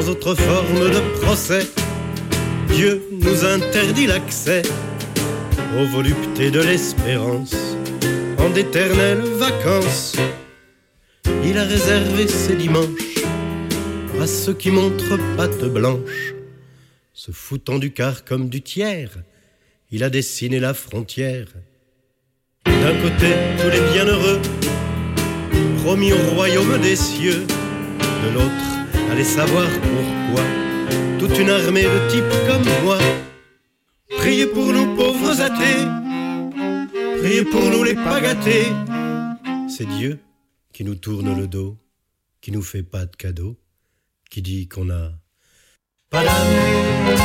sans autre forme de procès. Dieu nous interdit l'accès aux voluptés de l'espérance en d'éternelles vacances. Il a réservé ses dimanches à ceux qui montrent patte blanche. Se foutant du quart comme du tiers, il a dessiné la frontière. D'un côté, tous les bienheureux, promis au royaume des cieux. De l'autre, allez savoir pourquoi, toute une armée de types comme moi. Priez pour nous pauvres athées, priez pour nous les pas gâtés. C'est Dieu qui nous tourne le dos, qui nous fait pas de cadeaux, qui dit qu'on a pas d'amour.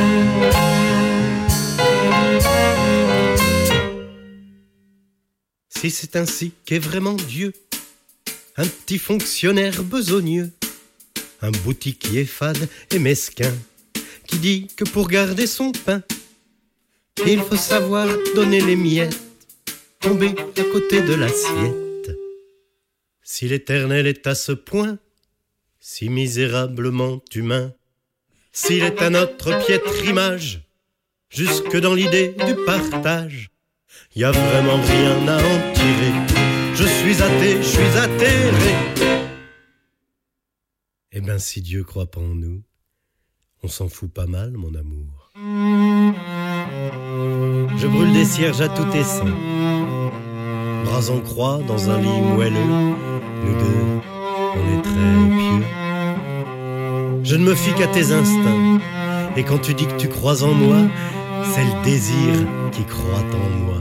Si c'est ainsi qu'est vraiment Dieu, un petit fonctionnaire besogneux, un boutiquier fade et mesquin, qui dit que pour garder son pain, il faut savoir donner les miettes, tomber à côté de l'assiette. Si l'Éternel est à ce point, si misérablement humain, s'il est à notre piètre image, jusque dans l'idée du partage, y a vraiment rien à en tirer. Je suis athée, je suis atterré. Eh ben si Dieu croit pas en nous, on s'en fout pas mal, mon amour. Je brûle des cierges à tout essaim, bras en croix dans un lit moelleux. Nous deux, on est très pieux. Je ne me fie qu'à tes instincts, et quand tu dis que tu crois en moi, c'est le désir qui croit en moi.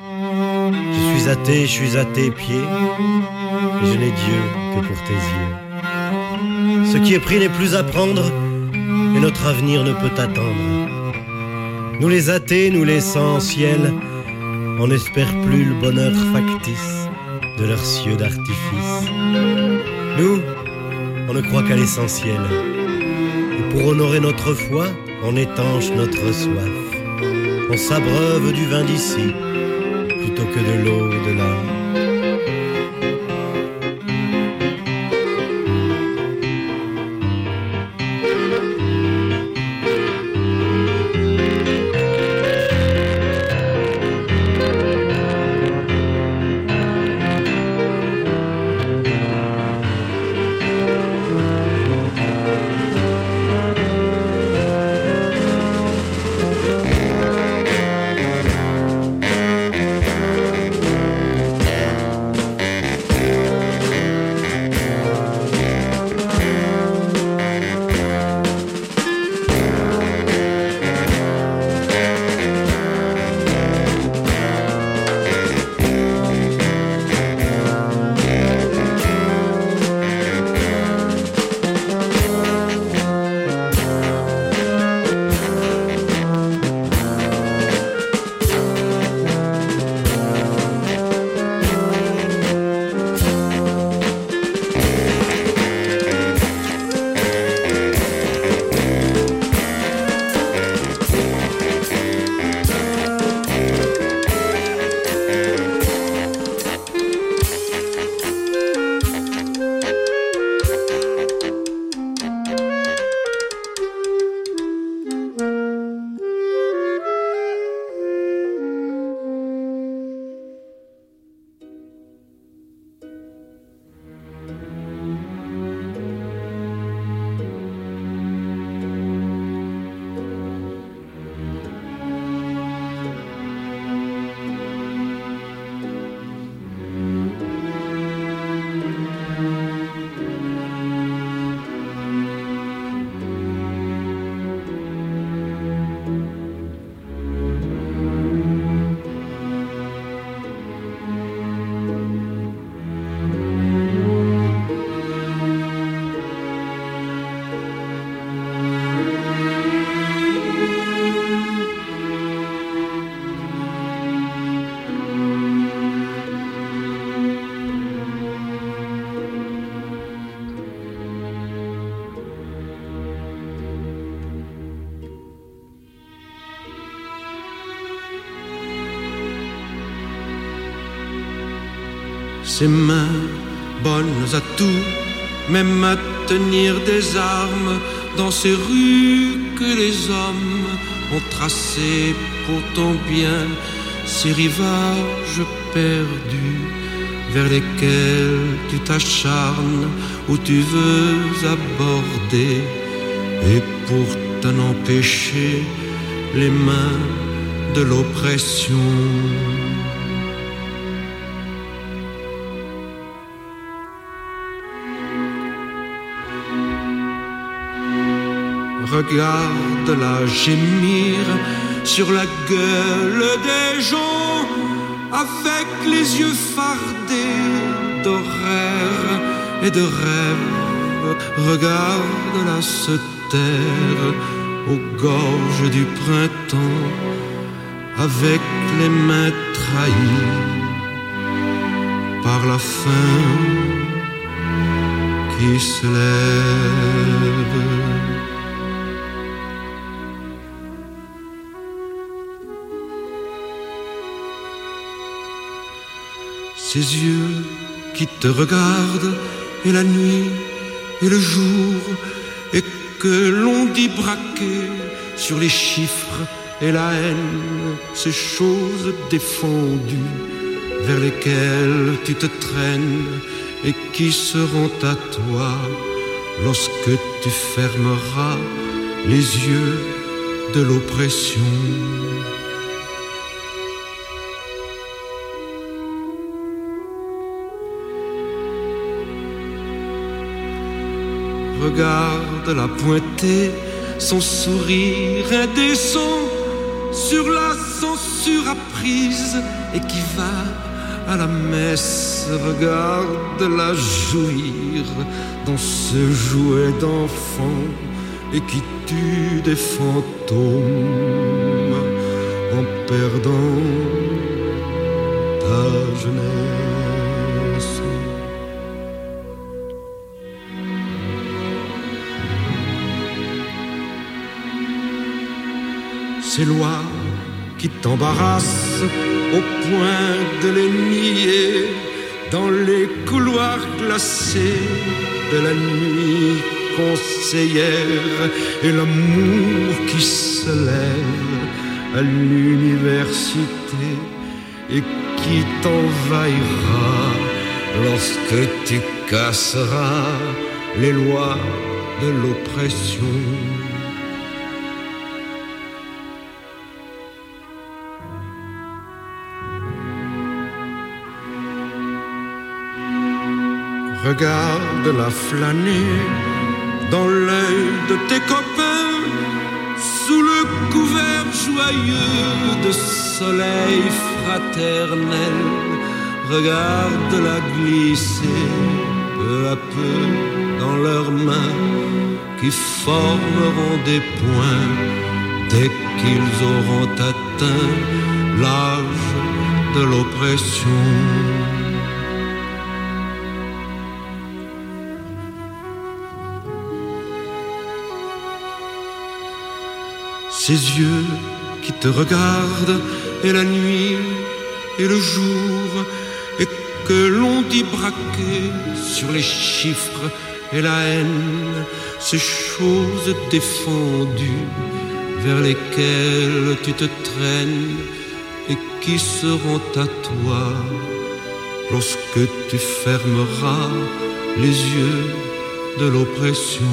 Je suis à tes pieds, et je n'ai Dieu que pour tes yeux. Ce qui est pris n'est plus à prendre, et notre avenir ne peut attendre. Nous les athées, nous l'essentiel, on n'espère plus le bonheur factice de leurs cieux d'artifice. Nous, on ne croit qu'à l'essentiel, et pour honorer notre foi, on étanche notre soif. On s'abreuve du vin d'ici, plutôt que de l'eau de là. Ses mains, bonnes à tout, même à tenir des armes, dans ces rues que les hommes ont tracées pour ton bien, ces rivages perdus vers lesquels tu t'acharnes, où tu veux aborder, et pour t'en empêcher les mains de l'oppression. Regarde-la gémir sur la gueule des gens, avec les yeux fardés d'horaires et de rêves. Regarde-la se taire aux gorges du printemps, avec les mains trahies par la faim qui se lève. Ces yeux qui te regardent, et la nuit et le jour, et que l'on dit braquer sur les chiffres et la haine, ces choses défendues vers lesquelles tu te traînes et qui seront à toi lorsque tu fermeras les yeux de l'oppression. Regarde-la pointer son sourire indécent sur la censure apprise et qui va à la messe. Regarde-la jouir dans ce jouet d'enfant et qui tue des fantômes en perdant ta jeunesse. Ces lois qui t'embarrassent au point de les nier dans les couloirs glacés de la nuit conseillère, et l'amour qui se lève à l'université et qui t'envahira lorsque tu casseras les lois de l'oppression. Regarde-la flâner dans l'œil de tes copains sous le couvert joyeux de soleil fraternel. Regarde-la glisser peu à peu dans leurs mains qui formeront des points dès qu'ils auront atteint l'âge de l'oppression. Ces yeux qui te regardent, et la nuit et le jour, et que l'on dit braquer sur les chiffres et la haine, ces choses défendues vers lesquelles tu te traînes et qui seront à toi lorsque tu fermeras les yeux de l'oppression.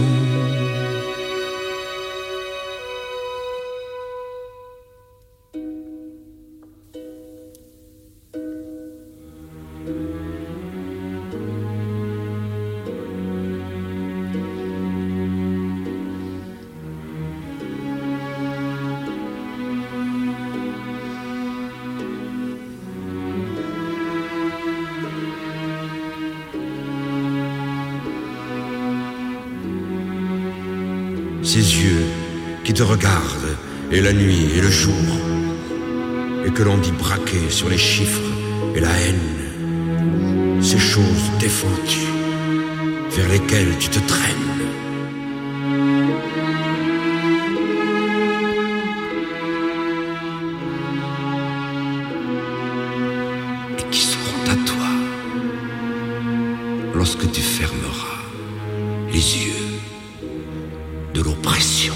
Ces yeux qui te regardent, et la nuit et le jour, et que l'on dit braquer sur les chiffres et la haine, ces choses défendues vers lesquelles tu te traînes. Et qui seront à toi lorsque tu fermeras les yeux de l'oppression.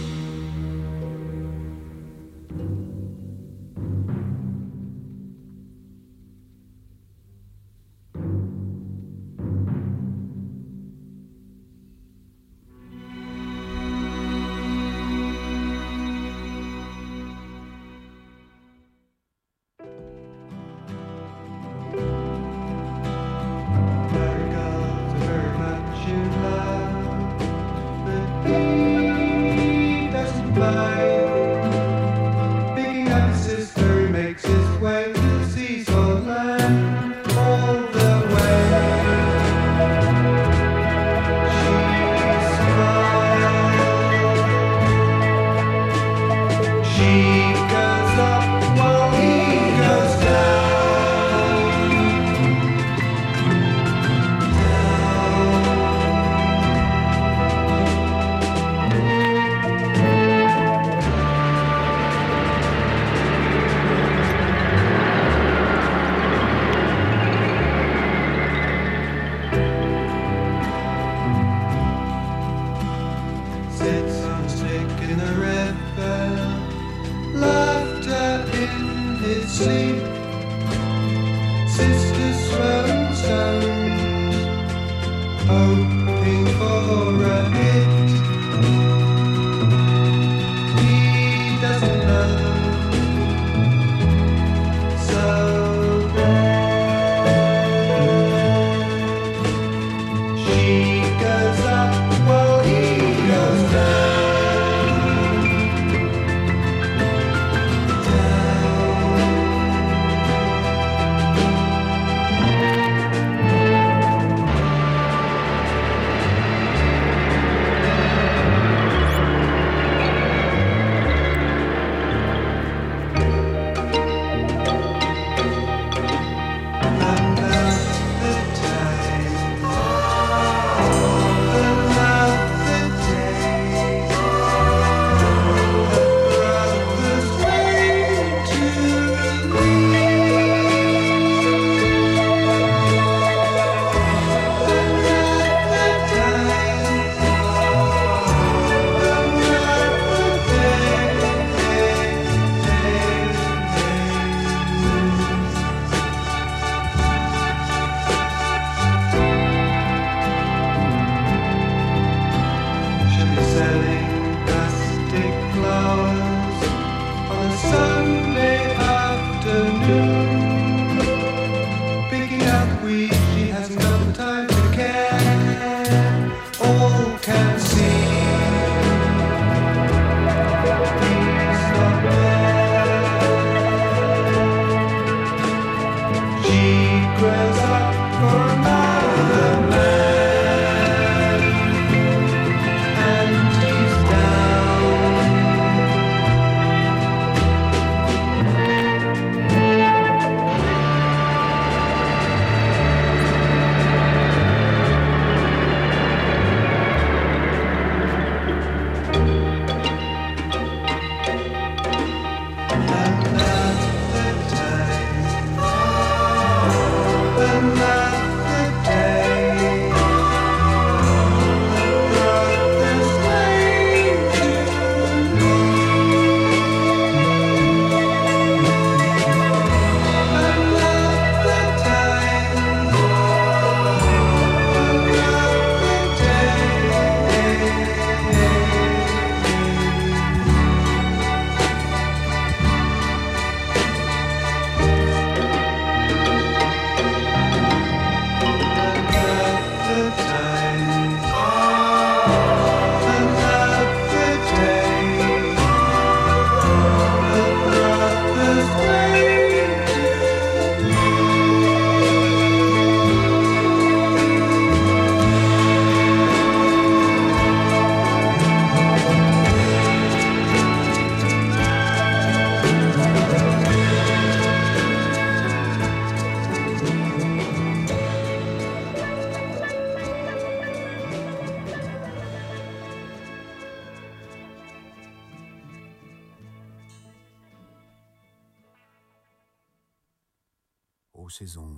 Ô saison,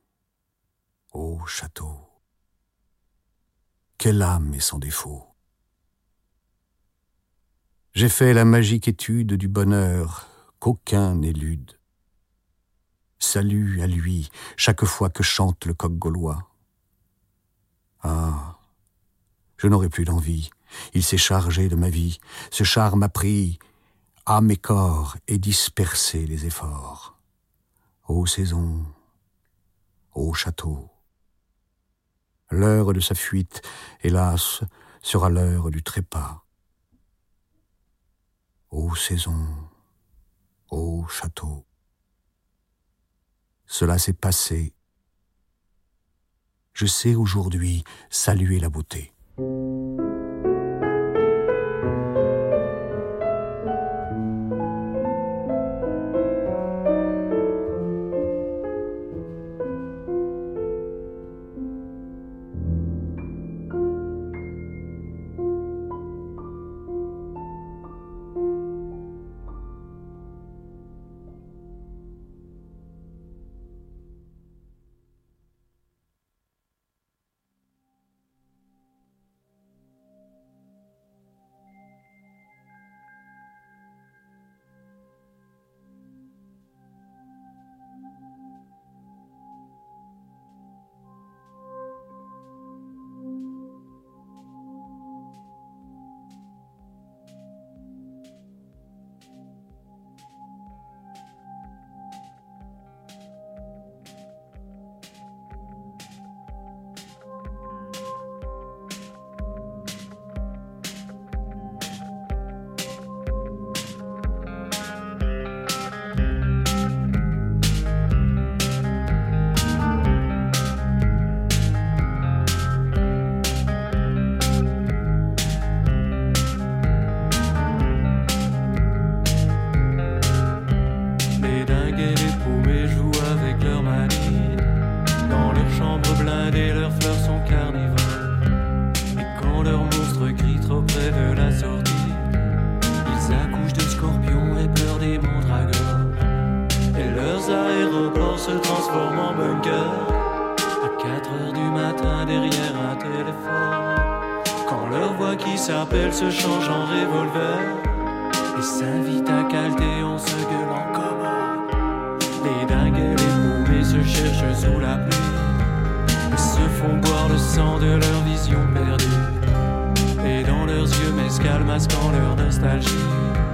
ô château, quelle âme est sans défaut, J'ai fait la magique étude du bonheur qu'aucun n'élude. Salut à lui chaque fois que chante le coq gaulois. Ah, je n'aurai plus d'envie, il s'est chargé de ma vie, ce charme a pris âme et corps et dispersé les efforts. Ô saison, ô château, l'heure de sa fuite, hélas, sera l'heure du trépas. Ô saison, ô château, cela s'est passé. Je sais aujourd'hui saluer la beauté. Se change en revolver et s'invite à calter en se gueulant comme les dingues et les poupées se cherchent sous la pluie et se font boire le sang de leur vision perdue. Et dans leurs yeux mescal masquant leur nostalgie,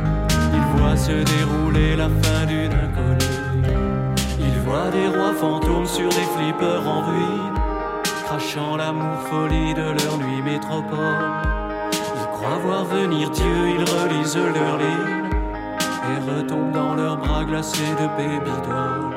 ils voient se dérouler la fin d'une inconnue. Ils voient des rois fantômes sur des flippers en ruine, crachant l'amour folie de leur nuit métropole. Croient voir venir Dieu, ils relisent leurs lignes et retombent dans leurs bras glacés de baby doll.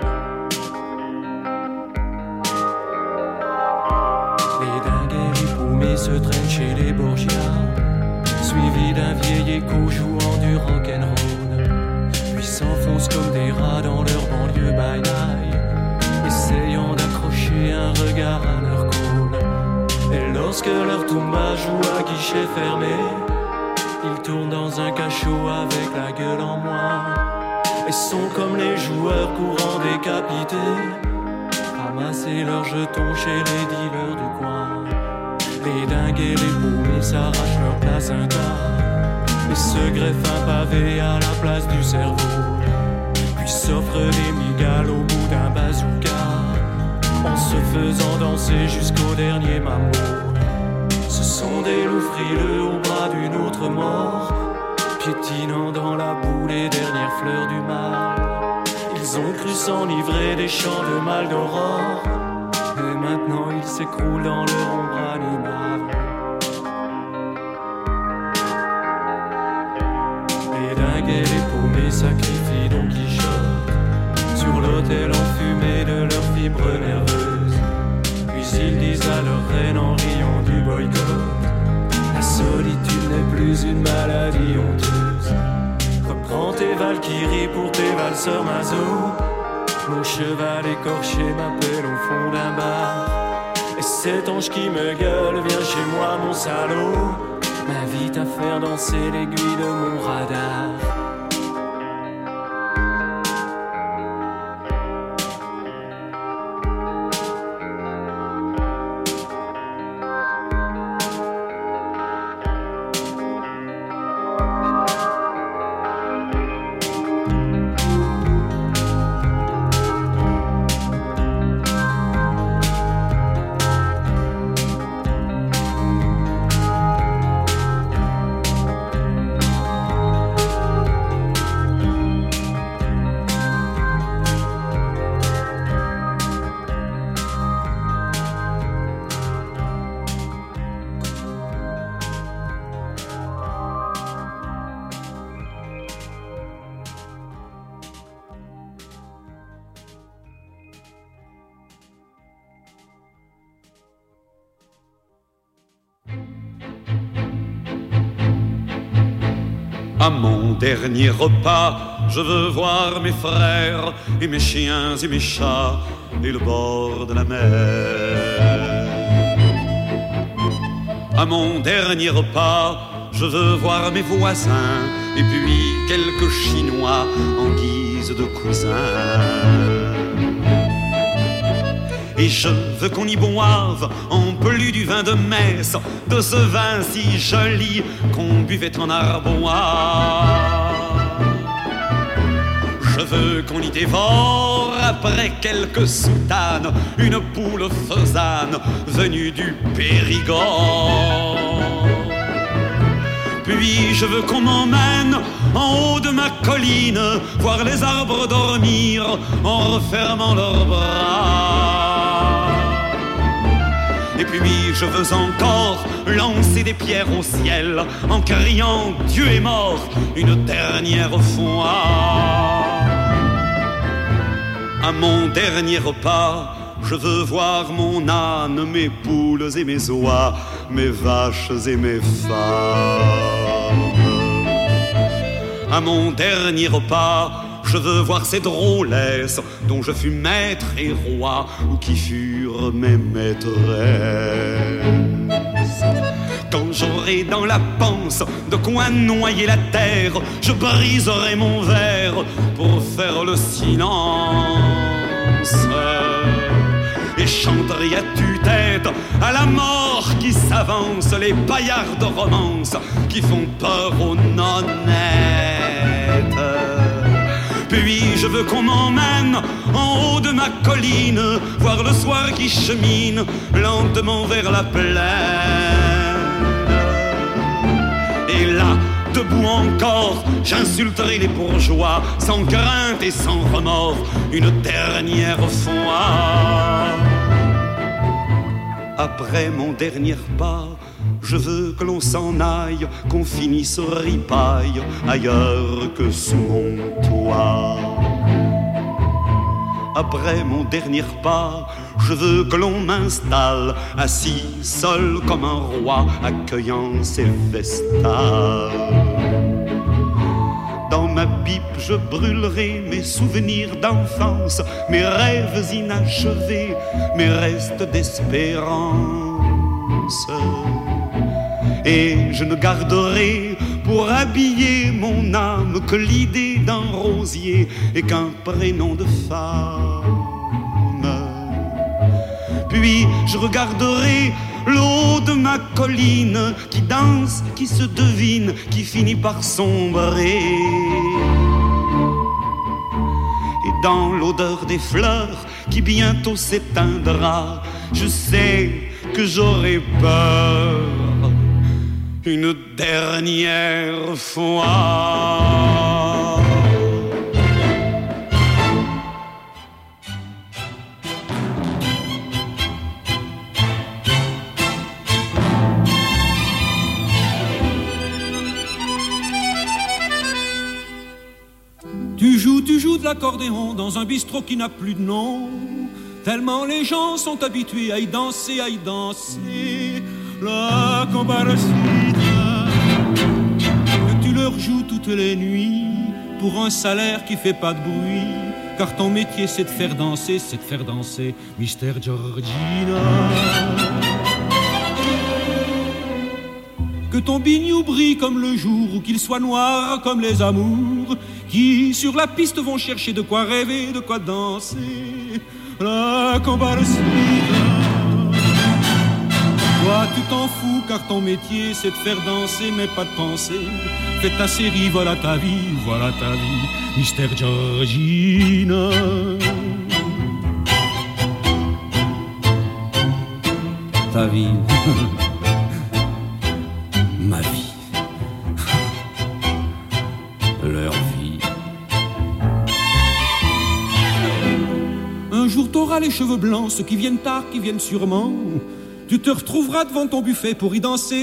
Les dingues et les poumées se traînent chez les Borgia, suivis d'un vieil écho jouant du rock'n'roll, puis s'enfoncent comme des rats dans leur banlieue by-night, essayant d'accrocher un regard à leur call. Et lorsque leur tumba joue à guichet fermé, ils tournent dans un cachot avec la gueule en moins et sont comme les joueurs courant décapités, ramasser leurs jetons chez les dealers du coin. Les dingues et les poumées s'arrachent leur placenta et se greffent un pavé à la place du cerveau, puis s'offrent des migales au bout d'un bazooka, en se faisant danser jusqu'au dernier mambo. Ce sont des loups frileux au bras d'une autre mort, piétinant dans la boue les dernières fleurs du mal. Ils ont cru s'enivrer des chants de mal d'aurore, et maintenant ils s'écroulent dans leur ombre animale. Les dingues et les paumés sacrifient Don Quichotte sur l'autel enfumé de leurs fibres nerveuses. Puis ils disent à leur reine en riant du boycott: la solitude n'est plus une maladie honteuse. Reprends tes valkyries pour tes valseurs maso. Mon cheval écorché m'appelle au fond d'un bar, et cet ange qui me gueule: viens chez moi mon salaud, m'invite à faire danser l'aiguille de mon radar. À mon dernier repas, je veux voir mes frères et mes chiens et mes chats et le bord de la mer. À mon dernier repas, je veux voir mes voisins et puis quelques Chinois en guise de cousins. Et je veux qu'on y boive en plus du vin de messe, de ce vin si joli qu'on buvait en Arbois. Je veux qu'on y dévore après quelques soutanes une poule faisane venue du Périgord. Puis je veux qu'on m'emmène en haut de ma colline voir les arbres dormir en refermant leurs bras. Et puis je veux encore lancer des pierres au ciel en criant Dieu est mort une dernière fois. À mon dernier repas, je veux voir mon âne, mes poules et mes oies, mes vaches et mes femmes. À mon dernier repas, je veux voir ces drôlesses dont je fus maître et roi ou qui furent mes maîtresses. Quand j'aurai dans la panse de quoi noyer la terre, je briserai mon verre pour faire le silence et chanterai à tue-tête à la mort qui s'avance les paillards de romance qui font peur aux nonnettes. Puis je veux qu'on m'emmène en haut de ma colline voir le soir qui chemine lentement vers la plaine. Et là, debout encore, j'insulterai les bourgeois sans crainte et sans remords une dernière fois. Après mon dernier pas, je veux que l'on s'en aille, qu'on finisse ripaille ailleurs que sous mon toit. Après mon dernier pas, je veux que l'on m'installe, assis seul comme un roi, accueillant ses vestales. Dans ma pipe, je brûlerai mes souvenirs d'enfance, mes rêves inachevés, mes restes d'espérance. Et je ne garderai pour habiller mon âme que l'idée d'un rosier et qu'un prénom de femme. Puis je regarderai le haut de ma colline qui danse, qui se devine, qui finit par sombrer. Et dans l'odeur des fleurs qui bientôt s'éteindra, je sais que j'aurai peur une dernière fois. Tu joues de l'accordéon dans un bistrot qui n'a plus de nom, tellement les gens sont habitués à y danser, la comparacita, que tu leur joues toutes les nuits pour un salaire qui fait pas de bruit, car ton métier c'est de faire danser, Mister Georgina. Que ton bignou brille comme le jour ou qu'il soit noir comme les amours qui sur la piste vont chercher de quoi rêver, de quoi danser, la comparacita. Toi tu t'en fous car ton métier c'est de faire danser mais pas de penser. Fais ta série, voilà ta vie, Mister Georgina. Ta vie, ma vie, leur vie. Un jour t'auras les cheveux blancs, ceux qui viennent tard, qui viennent sûrement. Tu te retrouveras devant ton buffet pour y danser,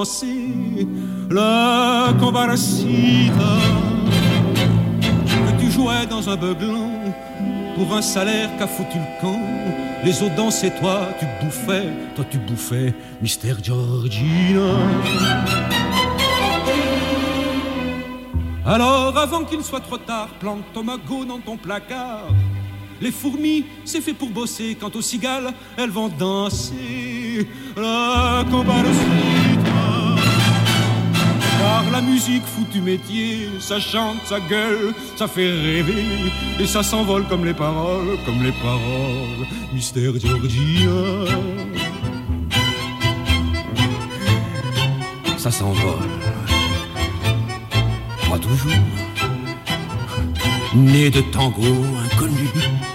la comparacita. Que tu jouais dans un beuglant pour un salaire qu'a foutu le camp. Les autres dansaient, toi tu bouffais, Mister Georgina. Alors avant qu'il ne soit trop tard, plante ton magot dans ton placard. Les fourmis, c'est fait pour bosser, quant aux cigales, elles vont danser la comparsita. Car la musique, foutu métier, ça chante, ça gueule, ça fait rêver, et ça s'envole comme les paroles, Mystère Georgina. Ça s'envole, pas toujours, né de tango inconnu.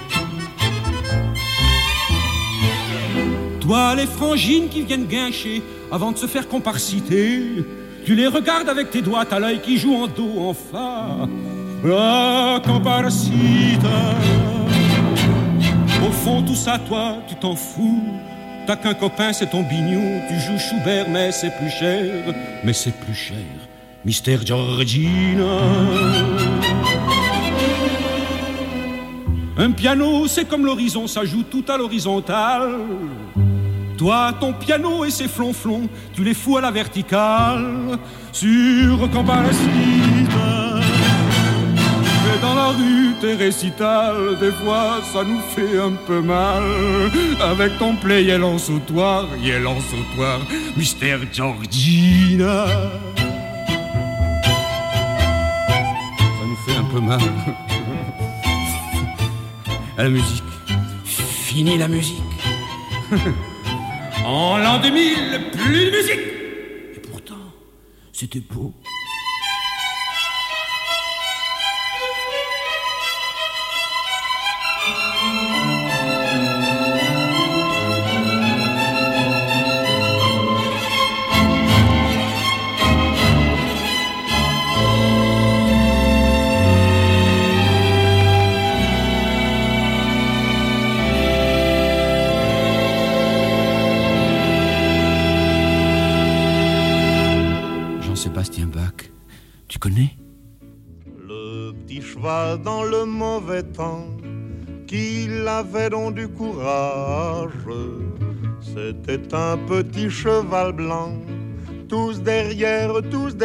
Toi, les frangines qui viennent guincher avant de se faire comparciter, tu les regardes avec tes doigts, t'as l'œil qui joue en do, en fa. La comparsita. Au fond, tout ça, toi, tu t'en fous. T'as qu'un copain, c'est ton bignou. Tu joues Schubert, mais c'est plus cher. Mystère Georgina. Un piano, c'est comme l'horizon, ça joue tout à l'horizontale. Toi, ton piano et ses flonflons, tu les fous à la verticale. Sur Comparsita. Et dans la rue, tes récitals, des fois, ça nous fait un peu mal. Avec ton play, yel en sautoir, Mystère Georgina. Ça nous fait un peu mal. À la musique. Fini la musique. En l'an 2000, plus de musique. Et pourtant, c'était beau. Jean-Sébastien Bach, tu connais? Le petit cheval dans le mauvais temps, qu'il avait donc du courage. C'était un petit cheval blanc, tous derrière.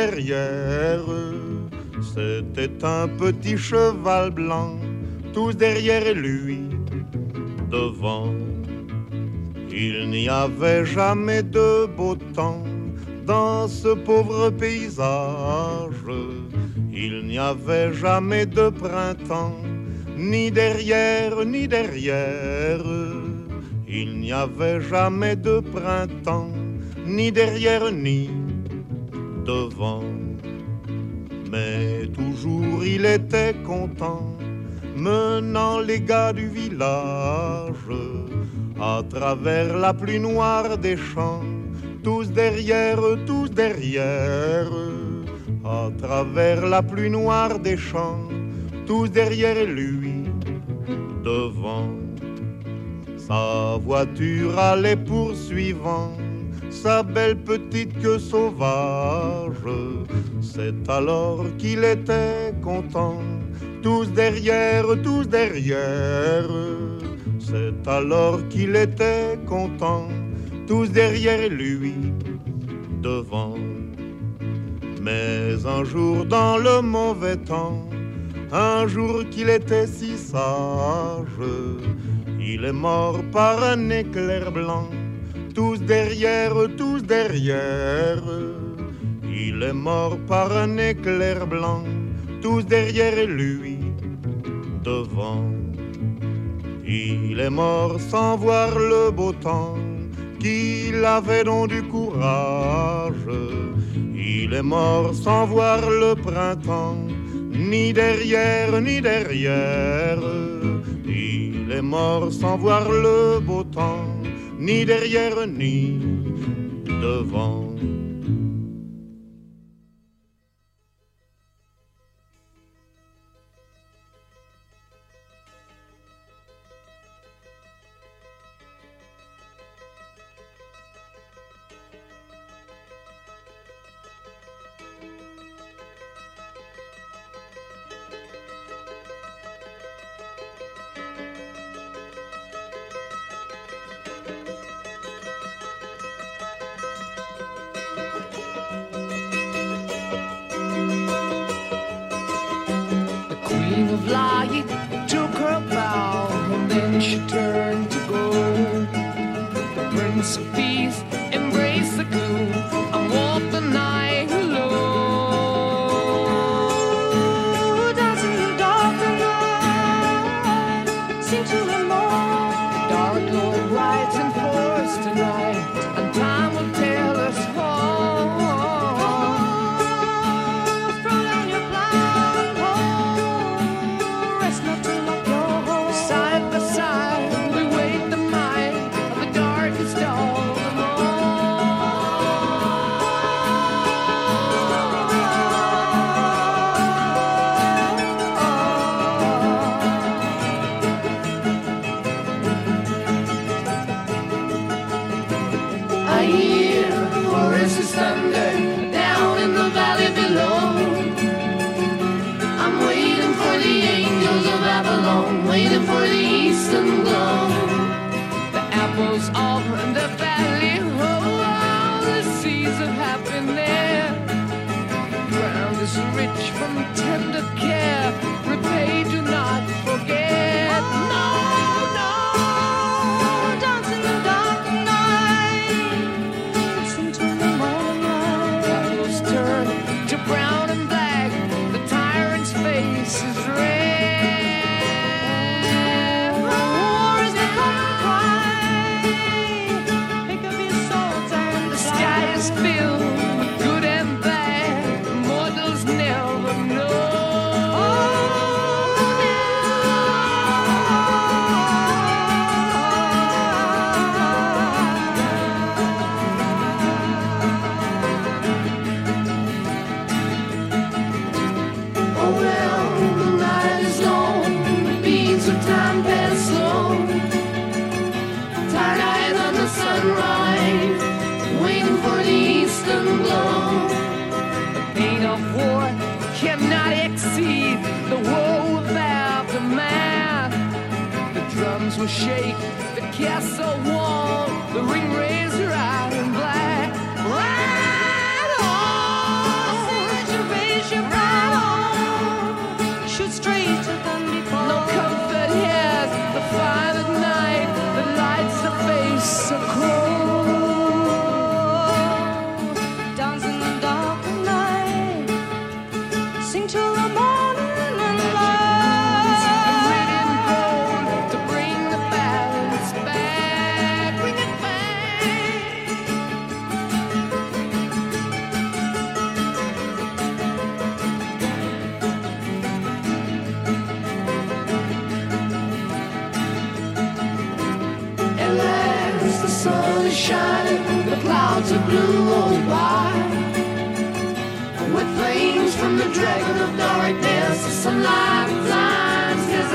C'était un petit cheval blanc, tous derrière et lui devant. Il n'y avait jamais de beau temps dans ce pauvre paysage. Il n'y avait jamais de printemps, ni derrière. Il n'y avait jamais de printemps, ni derrière, ni devant. Mais toujours il était content, menant les gars du village à travers la pluie noire des champs. Tous derrière, à travers la pluie noire des champs, tous derrière lui, devant. Sa voiture allait poursuivant sa belle petite queue sauvage. C'est alors qu'il était content, tous derrière. C'est alors qu'il était content, tous derrière lui, devant. Mais un jour dans le mauvais temps, un jour qu'il était si sage, il est mort par un éclair blanc, tous derrière. Il est mort par un éclair blanc, tous derrière lui, devant. Il est mort sans voir le beau temps, qu'il avait donc du courage. Il est mort sans voir le printemps, ni derrière. Il est mort sans voir le beau temps, ni derrière, ni devant. queen of light took her bow, and then she turned to go. The Prince of Peace embraced the gloom and walked the night alone. Dancing in the dark of night, sing to the moon. Dark Lord rides in forest tonight, and time will tell us all. Throw down your blindfold, rest not to lock your home. Side by side, we wait the might of the darkest dawn. I hear the forest is thunder down in the valley below. I'm waiting for the angels of Babylon, waiting for the eastern glow. The apples of the valley, oh, the seeds of happiness. Ground is rich from tender care, repay, do not forget. No, no, dance in the dark night, listen to the morning light. Apples turn to brown and black, the tyrant's face is red. War is the common cry, pick up your swords and the sky is filled with good and bad, mortals never know. Oh well, the night is long, the beats of time pass slow. Tired eyes on the sunrise, waiting for the eastern glow. The pain of war cannot exceed the woe of aftermath. The drums will shake, the castle wall, the ring razor iron black. Ride on, raise your right on, shoot straight to them before. No comfort here, the fire at night, the lights of face so cold. Dance in the dark of night, sing till the morning and light. Red and gold to bring the balance back, bring it back. At last the sun is shining, the clouds are blue roll by. With flames from the dragon of darkness, the sunlight blinds his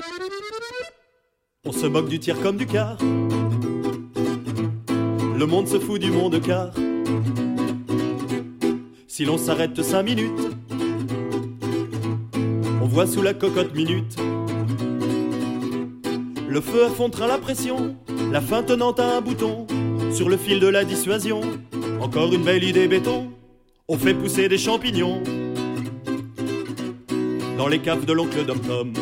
On se moque du tiers comme du quart. Le monde se fout du monde car si l'on s'arrête 5 minutes, on voit sous la cocotte minute le feu affondra la pression, la fin tenant à un bouton sur le fil de la dissuasion. Encore une belle idée béton, on fait pousser des champignons dans les caves de l'oncle Dom-Tom.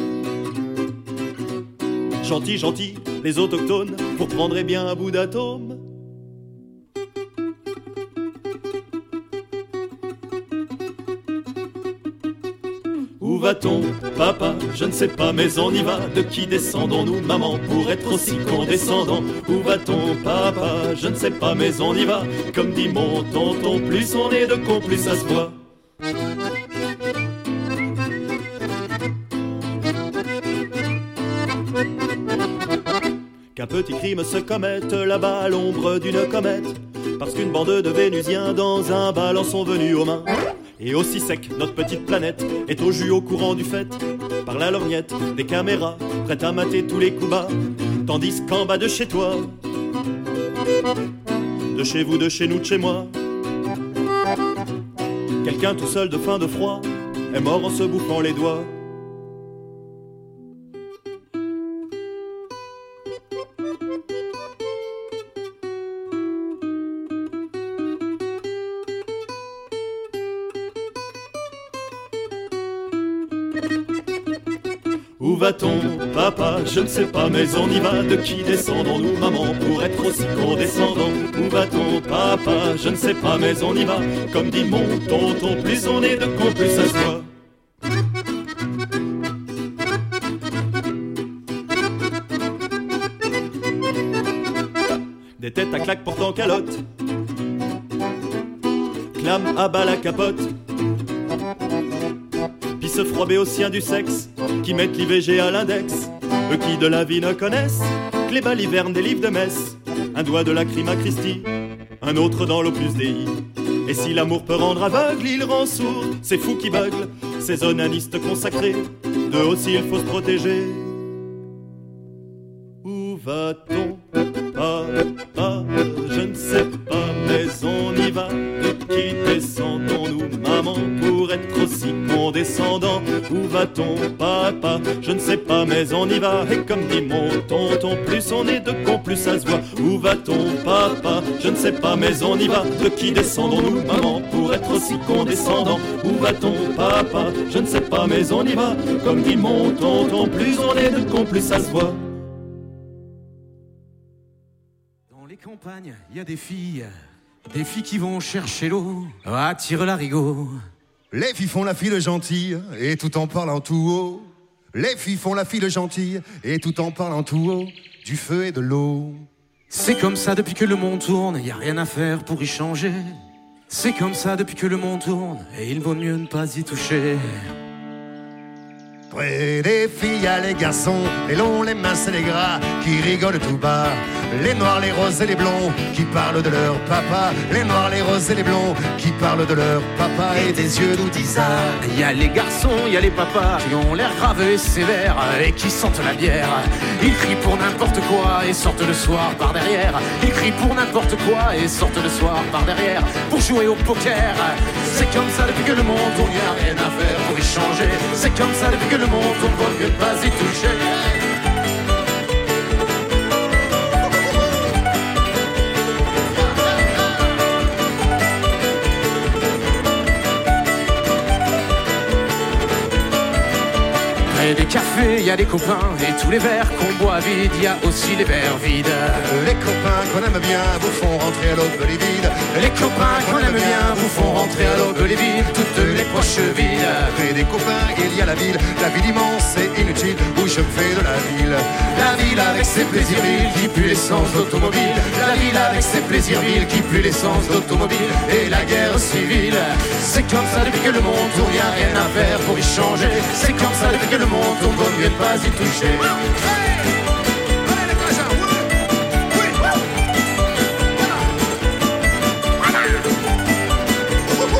Gentil, gentil, les autochtones, pour prendre bien un bout d'atome. Où va-t-on, papa? Je ne sais pas, mais on y va. De qui descendons-nous, maman, pour être aussi condescendant? Où va-t-on, papa? Je ne sais pas, mais on y va. Comme dit mon tonton, plus on est de con, plus ça se voit. Qu'un petit crime se commette là-bas à l'ombre d'une comète, parce qu'une bande de Vénusiens dans un bal en sont venus aux mains. Et aussi sec, notre petite planète est au jus au courant du fait, par la lorgnette des caméras, prêtes à mater tous les coups bas. Tandis qu'en bas de chez toi, de chez vous, de chez nous, de chez moi, quelqu'un tout seul de faim, de froid, est mort en se bouffant les doigts. Où va-t-on, papa? Je ne sais pas, mais on y va. De qui descendons-nous, maman, pour être aussi condescendant? Où va-t-on, papa? Je ne sais pas, mais on y va. Comme dit mon tonton, plus on est de con, plus ça se voit. Des têtes à claques portant calotte, clament à bas la capote, puis se frober au sien du sexe, qui mettent l'IVG à l'index. Eux qui de la vie ne connaissent que les balivernes des livres de messe. Un doigt de la crime à Christie, un autre dans l'Opus Dei. Et si l'amour peut rendre aveugle, il rend sourd ces fous qui beuglent, ces onanistes consacrés. D'eux aussi il faut se protéger. Où va-t-on, papa? Je ne sais pas, mais on y va. De qui descendons-nous, maman, pour être aussi condescendant? Où va-t-on, papa? Je ne sais pas, mais on y va. Et comme dit mon tonton, plus on est de con, plus ça se voit. Où va-t-on, papa? Je ne sais pas, mais on y va. De qui descendons-nous, maman, pour être aussi condescendant? Où va-t-on, papa? Je ne sais pas, mais on y va. Comme dit mon tonton, plus on est de con, plus ça se voit. Dans les campagnes, il y a des filles qui vont chercher l'eau, attirent l'arigot. Les filles font la fille gentille, et tout en parlant tout haut. Les filles font la fille gentille, et tout en parlant tout haut, du feu et de l'eau. C'est comme ça depuis que le monde tourne, y a rien à faire pour y changer. C'est comme ça depuis que le monde tourne, et il vaut mieux ne pas y toucher. Près des filles, y a les garçons, les longs, les minces et les gras, qui rigolent tout bas. Les noirs, les roses et les blonds, qui parlent de leur papa. Les noirs, les roses et les blonds, qui parlent de leur papa. Et des yeux tout bizarres. Y a les garçons, y a les papas, qui ont l'air gravés et sévères, et qui sentent la bière. Ils crient pour n'importe quoi, et sortent le soir par derrière. Ils crient pour n'importe quoi, et sortent le soir par derrière, pour jouer au poker. C'est comme ça depuis que le monde tourne, y a rien à faire pour y changer. C'est comme ça depuis que le monde tourne, vaut mieux pas y toucher. Des cafés, y a des copains, et tous les verres qu'on boit vides, y a aussi les verres vides. Les copains qu'on aime bien vous font rentrer à l'aube les vides. Les copains qu'on aime bien vous font rentrer à l'aube les vides, toutes les poches vides. Près des copains, il y a la ville immense et inutile, où je fais de la ville. La ville avec ses plaisirs villes, qui pue l'essence d'automobile. La ville avec ses plaisirs villes, qui pue l'essence d'automobile. Et la guerre civile, c'est comme ça depuis que le monde tourne, y a rien à faire pour y changer. C'est comme ça depuis que le monde tourne, vaut mieux pas y toucher.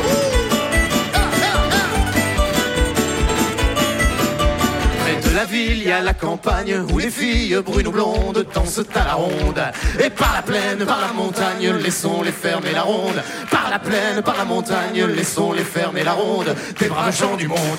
Près de la ville, il y a la campagne où les filles brunes ou blondes dansent à la ronde. Et par la plaine, par la montagne, laissons-les fermer la ronde. Par la plaine, par la montagne, laissons-les fermer la ronde. Des braves gens du monde.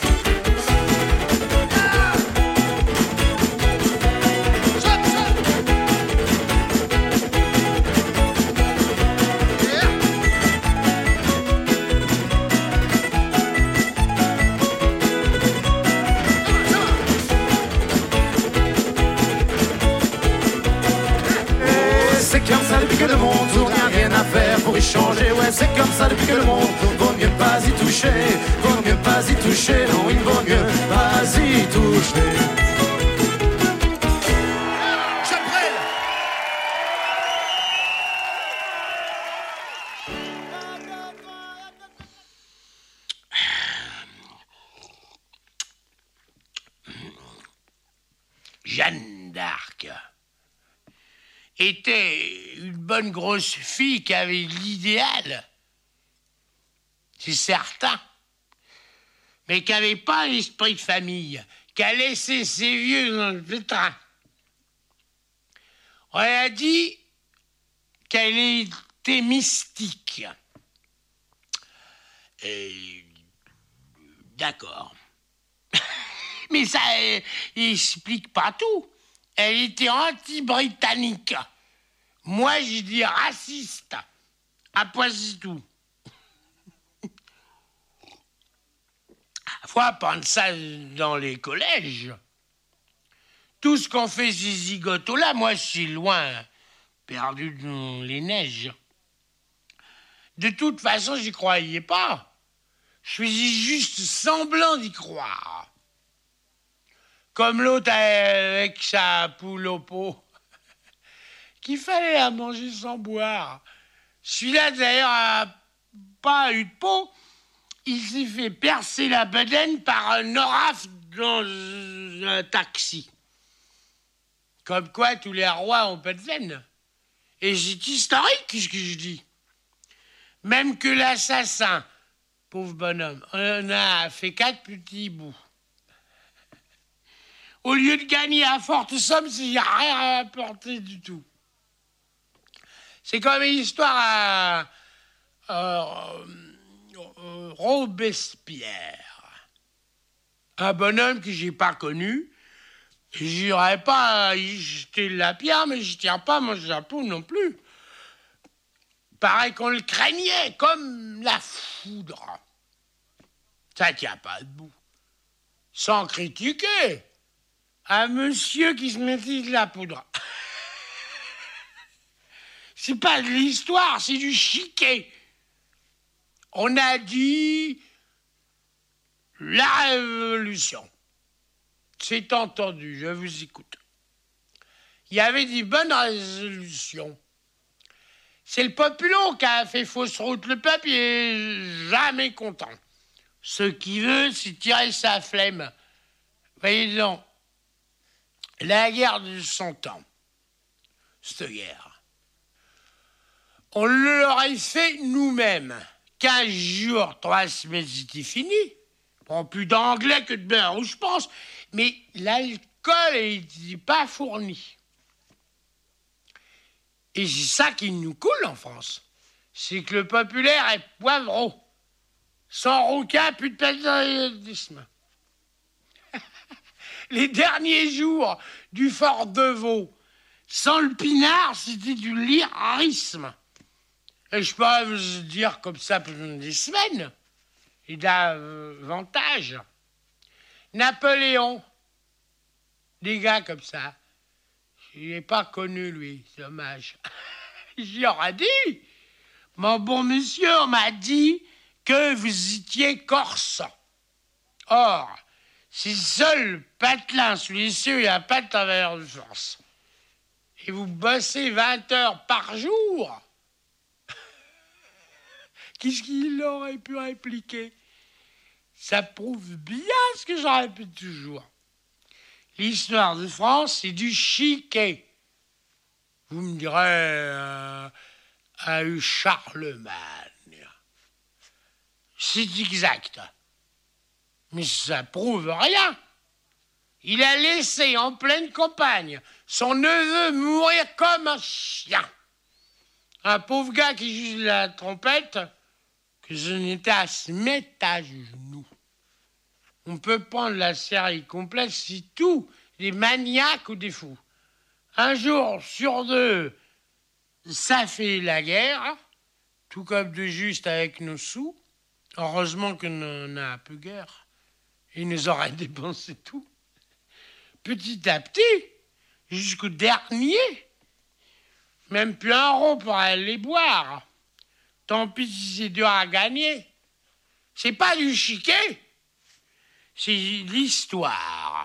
Que le monde tourne, y'a rien à faire pour y changer. Ouais, c'est comme ça depuis que le monde tourne. Vaut mieux pas y toucher, vaut mieux pas y toucher. Non, il vaut mieux pas y toucher. Jeanne d'Arc était une bonne grosse fille qui avait l'idéal, c'est certain, mais qui n'avait pas l'esprit de famille, qui a laissé ses vieux dans le pétrin. On a dit qu'elle était mystique. D'accord. Mais ça explique pas tout. Elle était anti-britannique. Moi, je dis raciste. À c'est tout. Faut apprendre ça dans les collèges. Tout ce qu'on fait ces zigotos-là, moi, je suis loin, perdu dans les neiges. De toute façon, j'y croyais pas. Je faisais juste semblant d'y croire. Comme l'autre avec sa poule au pot, qu'il fallait la manger sans boire. Celui-là, d'ailleurs, n'a pas eu de peau. Il s'est fait percer la bedaine par un oraf dans un taxi. Comme quoi, tous les rois ont pas de veine. Et c'est historique, ce que je dis. Même que l'assassin, pauvre bonhomme, on a fait 4 petits bouts. Au lieu de gagner à forte somme, il n'y a rien à apporter du tout. C'est comme une histoire à Robespierre. Un bonhomme que j'ai pas connu. J'irais pas y jeter la pierre, mais je tiens pas mon chapeau non plus. Pareil qu'on le craignait, comme la foudre. Ça tient pas debout. Sans critiquer. Un monsieur qui se mettait de la poudre. C'est pas de l'histoire, c'est du chiquet. On a dit la révolution. C'est entendu, je vous écoute. Il y avait des bonnes résolutions. C'est le populot qui a fait fausse route. Le peuple est jamais content. Ce qu'il veut, c'est tirer sa flemme. Voyez donc. La guerre de 100 ans, cette guerre, on l'aurait fait nous-mêmes. 15 jours, 3 semaines, c'était fini. Bon, plus d'anglais que de beurre, je pense. Mais l'alcool n'était pas fourni. Et c'est ça qui nous coule en France. C'est que le populaire est poivreau. Sans rouquin, plus de patriotisme. Les derniers jours du Fort de Vaux, sans le pinard, c'était du lyrisme. Et je peux vous dire comme ça pendant des semaines. Et davantage. Napoléon, des gars comme ça. Je l'ai pas connu, lui, c'est dommage. J'y aurais dit. Mon bon monsieur, on m'a dit que vous étiez corse. Or, si seul patelin sous les cieux, il n'y a pas de travailleur de force. Et vous bossez 20 heures par jour. Qu'est-ce qu'il aurait pu répliquer? Ça prouve bien ce que je répète toujours. L'histoire de France, c'est du chiquet. Vous me direz, a eu Charlemagne. C'est exact. Mais ça prouve rien. Il a laissé en pleine campagne son neveu mourir comme un chien. Un pauvre gars qui joue de la trompette, que je n'étais à se mettre à genoux. On peut prendre la série complète si tous des maniaques ou des fous. Un jour sur deux, ça fait la guerre, tout comme de juste avec nos sous. Heureusement qu'on n'en a plus guère. Il nous aurait dépensé tout. Petit à petit, jusqu'au dernier, même plus un rond pour aller boire. Tant pis si c'est dur à gagner. C'est pas du chiquet, c'est l'histoire.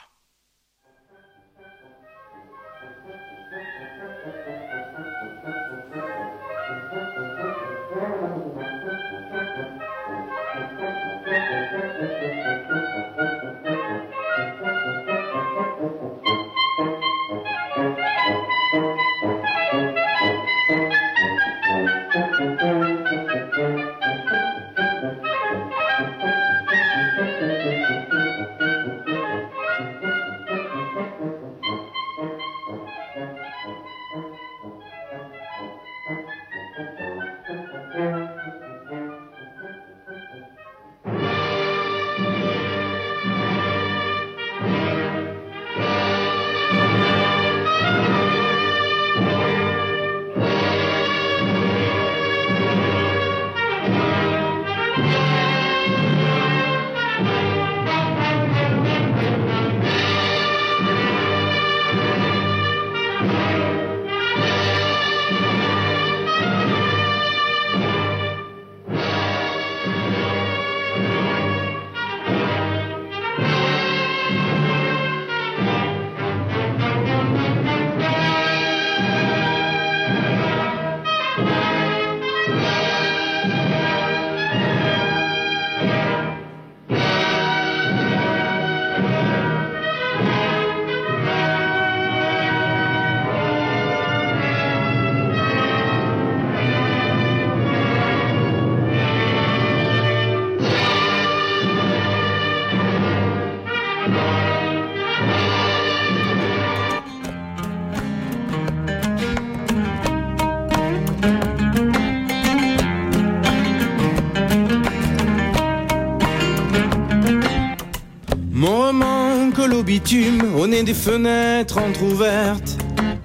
Mon roman colle au bitume, au nez des fenêtres entr'ouvertes.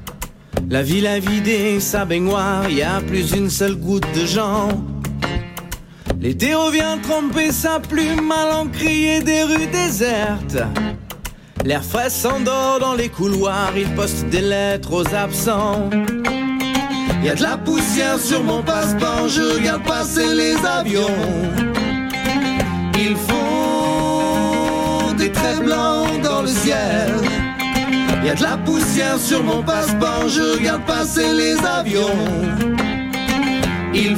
La ville a vidé sa baignoire, y a plus une seule goutte de gens. L'été revient tremper sa plume à l'encrier des rues désertes. L'air frais s'endort dans les couloirs, il poste des lettres aux absents. Y a de la poussière sur mon passeport, je regarde passer les avions. Ils font des traits blancs dans le ciel. Y a de la poussière sur mon passeport, je regarde passer les avions. Ils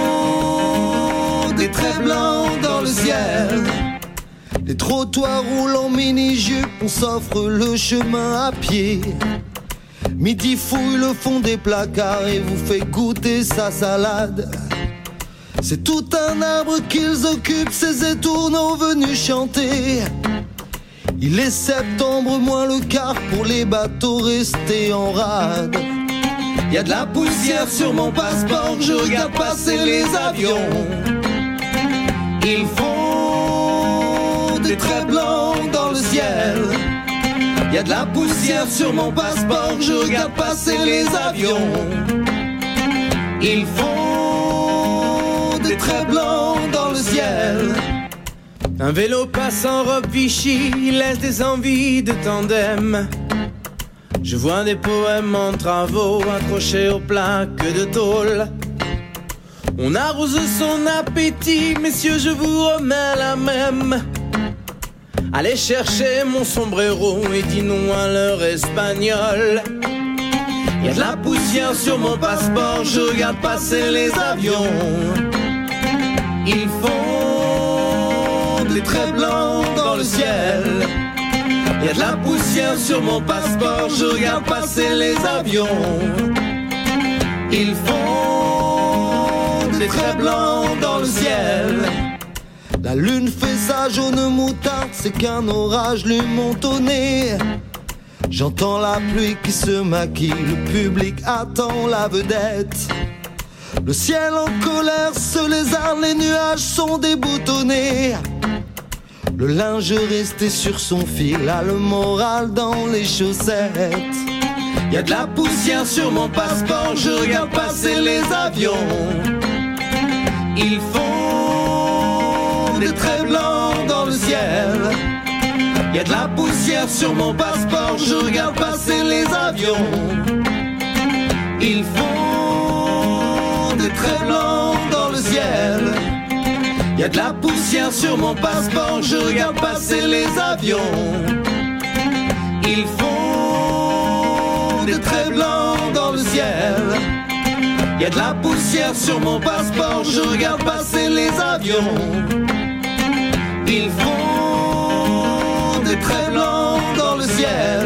font des traits blancs dans le ciel. Les trottoirs roulent en mini-jupe, on s'offre le chemin à pied. Midi fouille le fond des placards et vous fait goûter sa salade. C'est tout un arbre qu'ils occupent, ces étourneaux venus chanter. Il est septembre moins le quart pour les bateaux restés en rade. Y a de la poussière sur mon passeport, je regarde passer les avions. Ils font des traits blancs dans le ciel. Y a de la poussière sur mon passeport, je regarde passer les avions. Ils font des traits blancs dans le ciel. Un vélo passe en robe Vichy, il laisse des envies de tandem. Je vois des poèmes en travaux accrochés aux plaques de tôle. On arrose son appétit, messieurs, je vous remets la même. Allez chercher mon sombrero et dis non à l'heure espagnole. Y a de la poussière sur mon passeport, je regarde passer les avions. Ils font des traits blancs dans le ciel. Y a de la poussière sur mon passeport, je regarde passer les avions. Ils font des traits blancs dans le ciel. La lune fait sa jaune moutarde, c'est qu'un orage lui monte au nez. J'entends la pluie qui se maquille, le public attend la vedette. Le ciel en colère se lézarde, les nuages sont déboutonnés. Le linge resté sur son fil a le moral dans les chaussettes. Y'a de la poussière sur mon passeport, je regarde passer les avions. Ils font des traits blancs dans le ciel. Y'a de la poussière sur mon passeport, je regarde passer les avions. Ils font des traits blancs dans le ciel. Y'a de la poussière sur mon passeport, je regarde passer les avions. Ils font des traits blancs dans le ciel. Y'a de la poussière sur mon passeport, je regarde passer les avions. Ils font des traits blancs dans le ciel.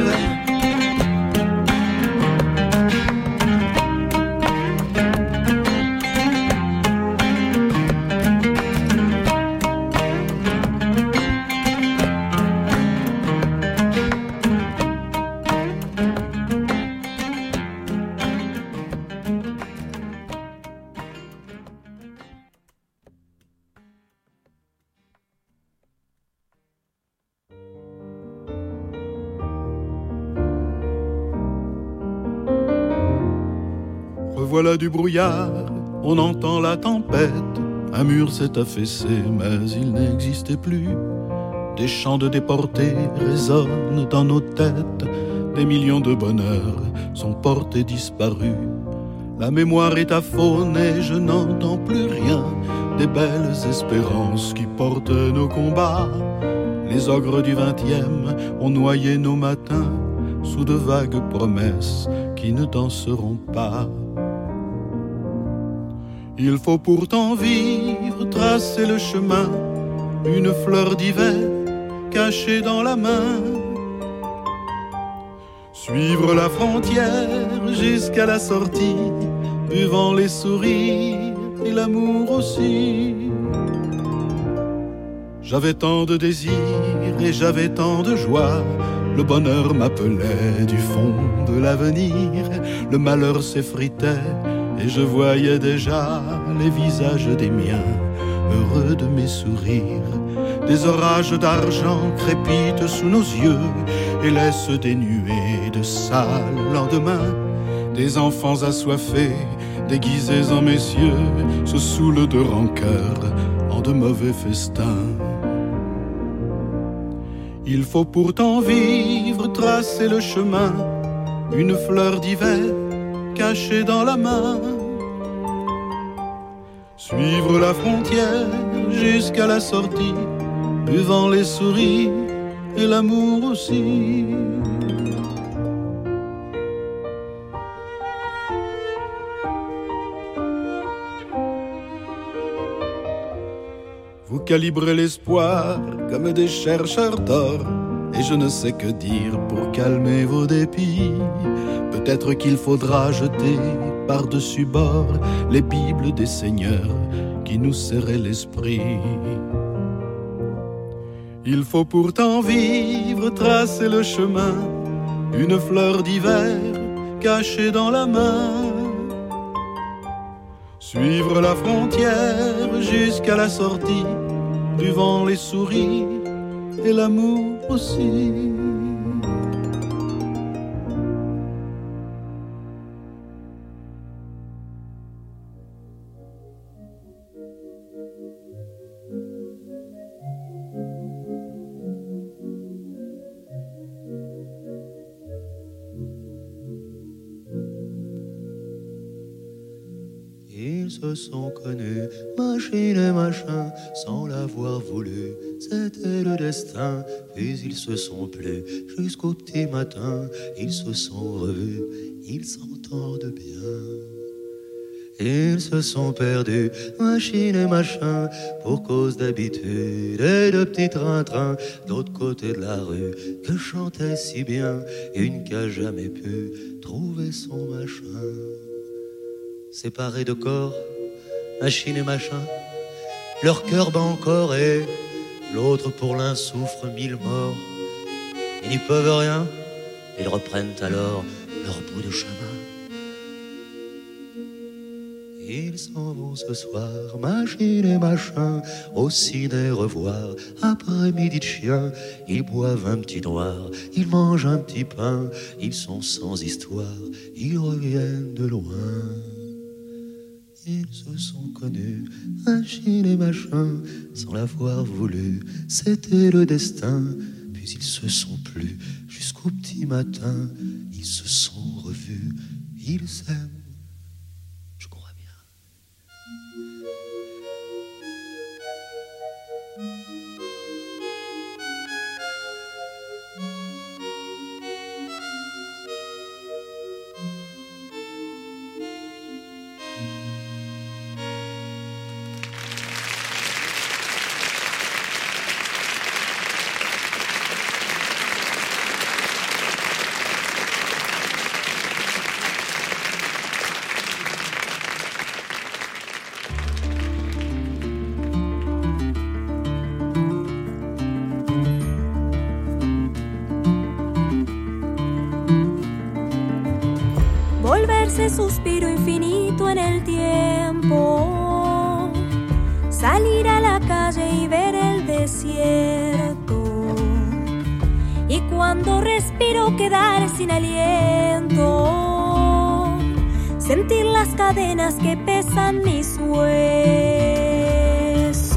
Voilà du brouillard, on entend la tempête. Un mur s'est affaissé, mais il n'existait plus. Des chants de déportés résonnent dans nos têtes. Des millions de bonheurs sont portés disparus. La mémoire est aphonée, je n'entends plus rien. Des belles espérances qui portent nos combats. Les ogres du 20e ont noyé nos matins sous de vagues promesses qui ne danseront pas. Il faut pourtant vivre, tracer le chemin, une fleur d'hiver cachée dans la main. Suivre la frontière jusqu'à la sortie, buvant les sourires et l'amour aussi. J'avais tant de désirs et j'avais tant de joie. Le bonheur m'appelait du fond de l'avenir. Le malheur s'effritait et je voyais déjà les visages des miens, heureux de mes sourires. Des orages d'argent crépitent sous nos yeux et laissent des nuées de sale lendemain. Des enfants assoiffés, déguisés en messieurs, se saoulent de rancœur en de mauvais festins. Il faut pourtant vivre, tracer le chemin, une fleur d'hiver cachée dans la main. Suivre la frontière jusqu'à la sortie, buvant les sourires et l'amour aussi. Vous calibrez l'espoir comme des chercheurs d'or, et je ne sais que dire pour calmer vos dépits. Peut-être qu'il faudra jeter par-dessus bord les bibles des seigneurs qui nous serraient l'esprit. Il faut pourtant vivre, tracer le chemin, une fleur d'hiver cachée dans la main. Suivre la frontière jusqu'à la sortie, buvant les sourires et l'amour aussi. Ils se sont connus, machine et machin, sans l'avoir voulu, c'était le destin. Puis ils se sont plu jusqu'au petit matin, ils se sont revus, ils s'entendent bien. Ils se sont perdus, machine et machin, pour cause d'habitude et de petits train-train, de l'autre côté de la rue, que chantait si bien une qui a jamais pu trouver son machin. Séparés de corps, machine et machin, leur cœur bat encore et l'autre pour l'un souffre 1000 morts. Ils n'y peuvent rien, ils reprennent alors leur bout de chemin. Ils s'en vont ce soir, machine et machin, au ciné revoir, après midi de chien. Ils boivent un petit noir, ils mangent un petit pain, ils sont sans histoire, ils reviennent de loin. Ils se sont connus, machine et machin, sans l'avoir voulu, c'était le destin. Puis ils se sont plus, jusqu'au petit matin, ils se sont revus, ils s'aiment. Volverse suspiro infinito en el tiempo, salir a la calle y ver el desierto, y cuando respiro quedar sin aliento, sentir las cadenas que pesan mis huesos.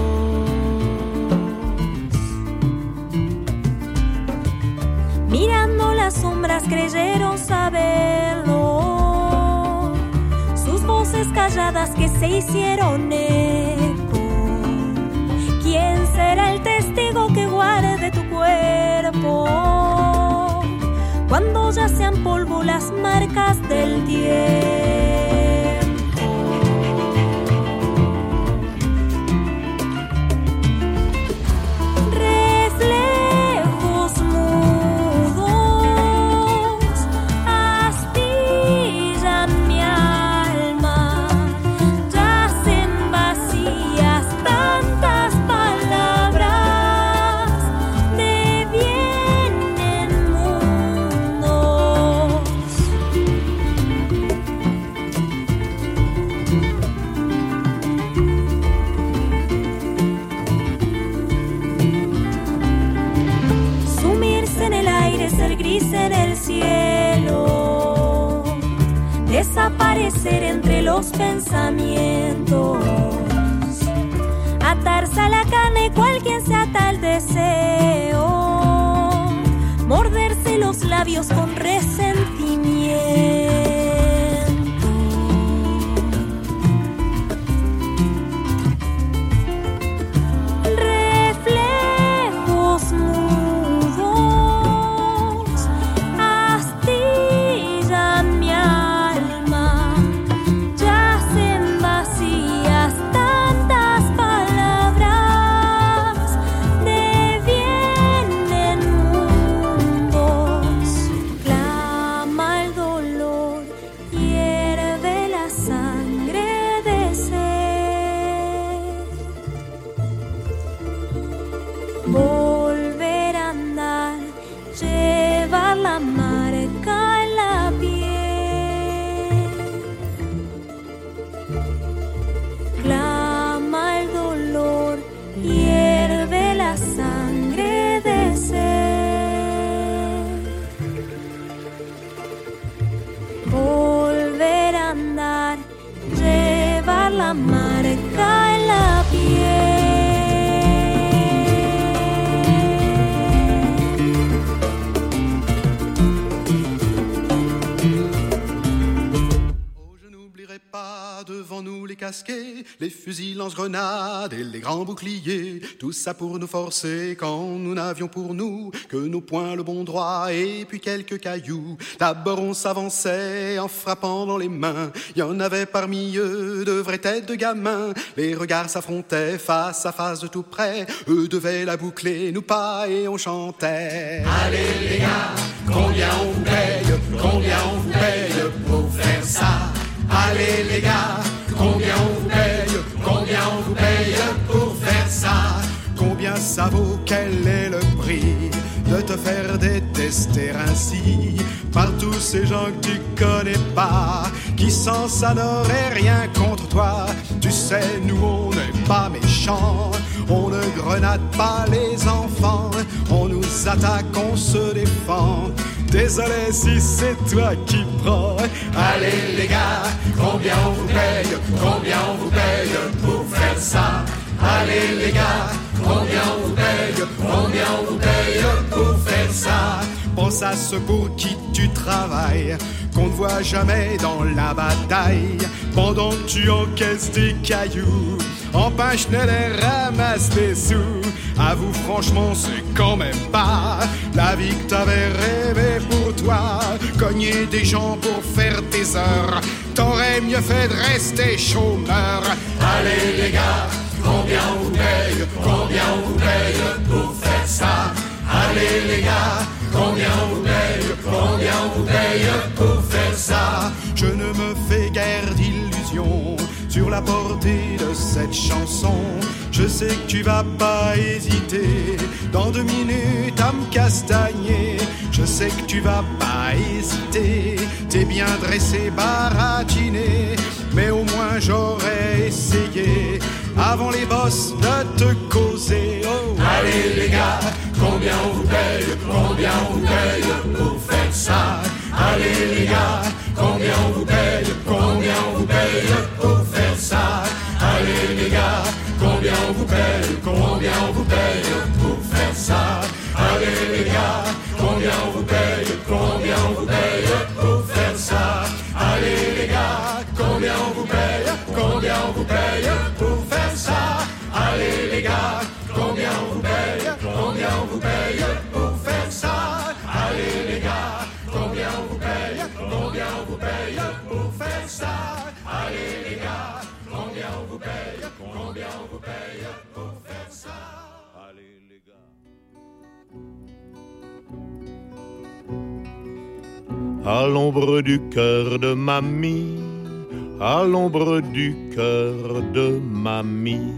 Mirando las sombras creyeron saberlo, sus voces calladas que se hicieron eco. ¿Quién será el testigo que guarde tu cuerpo cuando ya sean polvo las marcas del tiempo? En el cielo, desaparecer entre los pensamientos, atarse a la carne cual quien se ata al deseo, morderse los labios con resentimiento. Volver a andar, llevar la marca en la piel. Clama el dolor, hierve la sangre de ser. Volver a andar, llevar la marca en la piel. Devant nous les casquets, les fusils lance-grenades et les grands boucliers, tout ça pour nous forcer quand nous n'avions pour nous que nos poings, le bon droit et puis quelques cailloux. D'abord on s'avançait en frappant dans les mains, il y en avait parmi eux de vraies têtes de gamins. Les regards s'affrontaient face à face de tout près, eux devaient la boucler, nous pas, et on chantait. Allez les gars, combien on vous paye, combien on vous paye pour faire ça? Allez les gars, combien on vous paye, combien on vous paye ça vaut, quel est le prix de te faire détester ainsi par tous ces gens que tu connais pas, qui sans ça n'auraient rien contre toi. Tu sais, nous on n'est pas méchants, on ne grenade pas les enfants, on nous attaque, on se défend. Désolé si c'est toi qui prends. Allez les gars, combien on vous paye, combien on vous paye pour faire ça? Allez les gars, combien on vous paye, combien on vous paye pour faire ça? Pense à ceux pour qui tu travailles, qu'on ne voit jamais dans la bataille. Pendant que tu encaisses des cailloux, en Pinchenel et ramasse des sous. Avoue franchement, c'est quand même pas la vie que t'avais rêvé pour toi. Cogner des gens pour faire tes heures, t'aurais mieux fait de rester chômeur. Allez les gars, combien on vous paye, combien on vous paye pour faire ça? Allez les gars, combien on vous paye, combien on vous paye pour faire ça? Je ne me fais guère d'illusions sur la portée de cette chanson. Je sais que tu vas pas hésiter dans 2 minutes à me castagner. Je sais que tu vas pas hésiter, t'es bien dressé, baratiné. Mais au moins j'aurais essayé avant les boss de te causer. Oh. Allez les gars, combien on vous paye, combien on vous paye pour faire ça? Allez les gars, combien on vous paye, combien on vous paye pour faire ça? Allez les gars, combien on vous paye, combien on vous paye pour faire ça? Allez les gars, combien on vous paye, combien on vous paye pour faire ça? Allez les gars, combien on vous paye, combien on vous paye pour faire ça? Allez les gars, combien on vous paye, combien on vous paye pour faire ça? Allez les gars, combien on vous paye, combien on vous paye pour faire ça? Allez les gars, combien on vous paye, combien on vous paye pour faire ça? Allez les gars. À l'ombre du cœur de mamie, à l'ombre du cœur de mamie,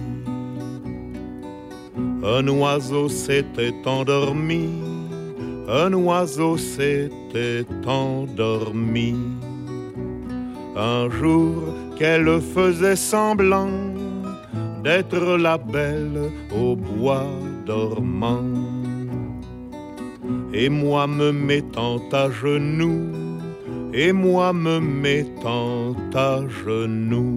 un oiseau s'était endormi, un oiseau s'était endormi. Un jour qu'elle faisait semblant d'être la belle au bois dormant. Et moi me mettant à genoux, et moi me mettant à genoux.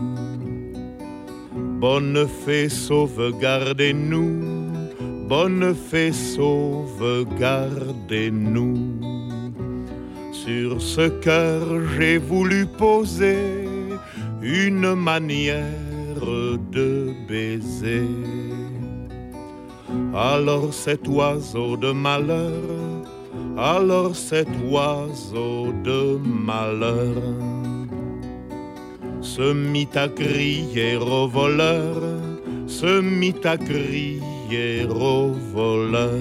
Bonne fée, sauvegardez-nous, bonne fée, sauvegardez-nous. Sur ce cœur j'ai voulu poser une manière de baiser. Alors cet oiseau de malheur, alors cet oiseau de malheur se mit à crier au voleur, se mit à crier au voleur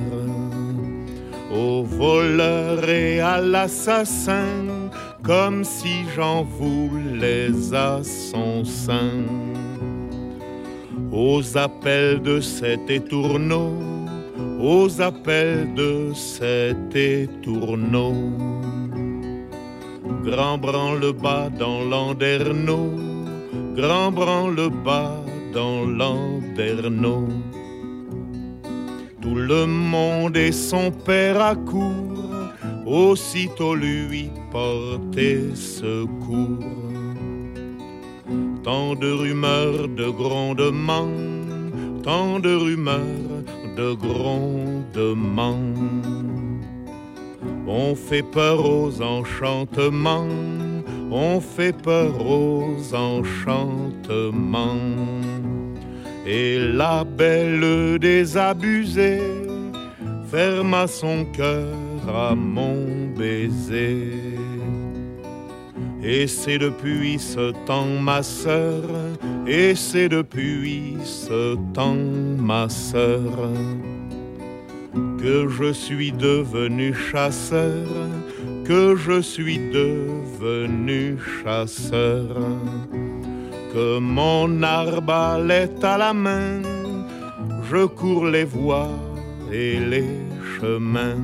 et à l'assassin, comme si j'en voulais à son sein. Aux appels de cet étourneau, aux appels de cet étourneau, grand branle-bas dans Landerneau, grand branle-bas dans Landerneau. Tout le monde et son père accourt, aussitôt lui porter secours. Tant de rumeurs, de grondements, tant de rumeurs, de grondements. On fait peur aux enchantements, on fait peur aux enchantements. Et la belle désabusée ferma son cœur à mon baiser. Et c'est depuis ce temps, ma sœur, et c'est depuis ce temps, ma sœur, que je suis devenu chasseur, que je suis devenu chasseur, que mon arbalète à la main, je cours les voies et les chemins.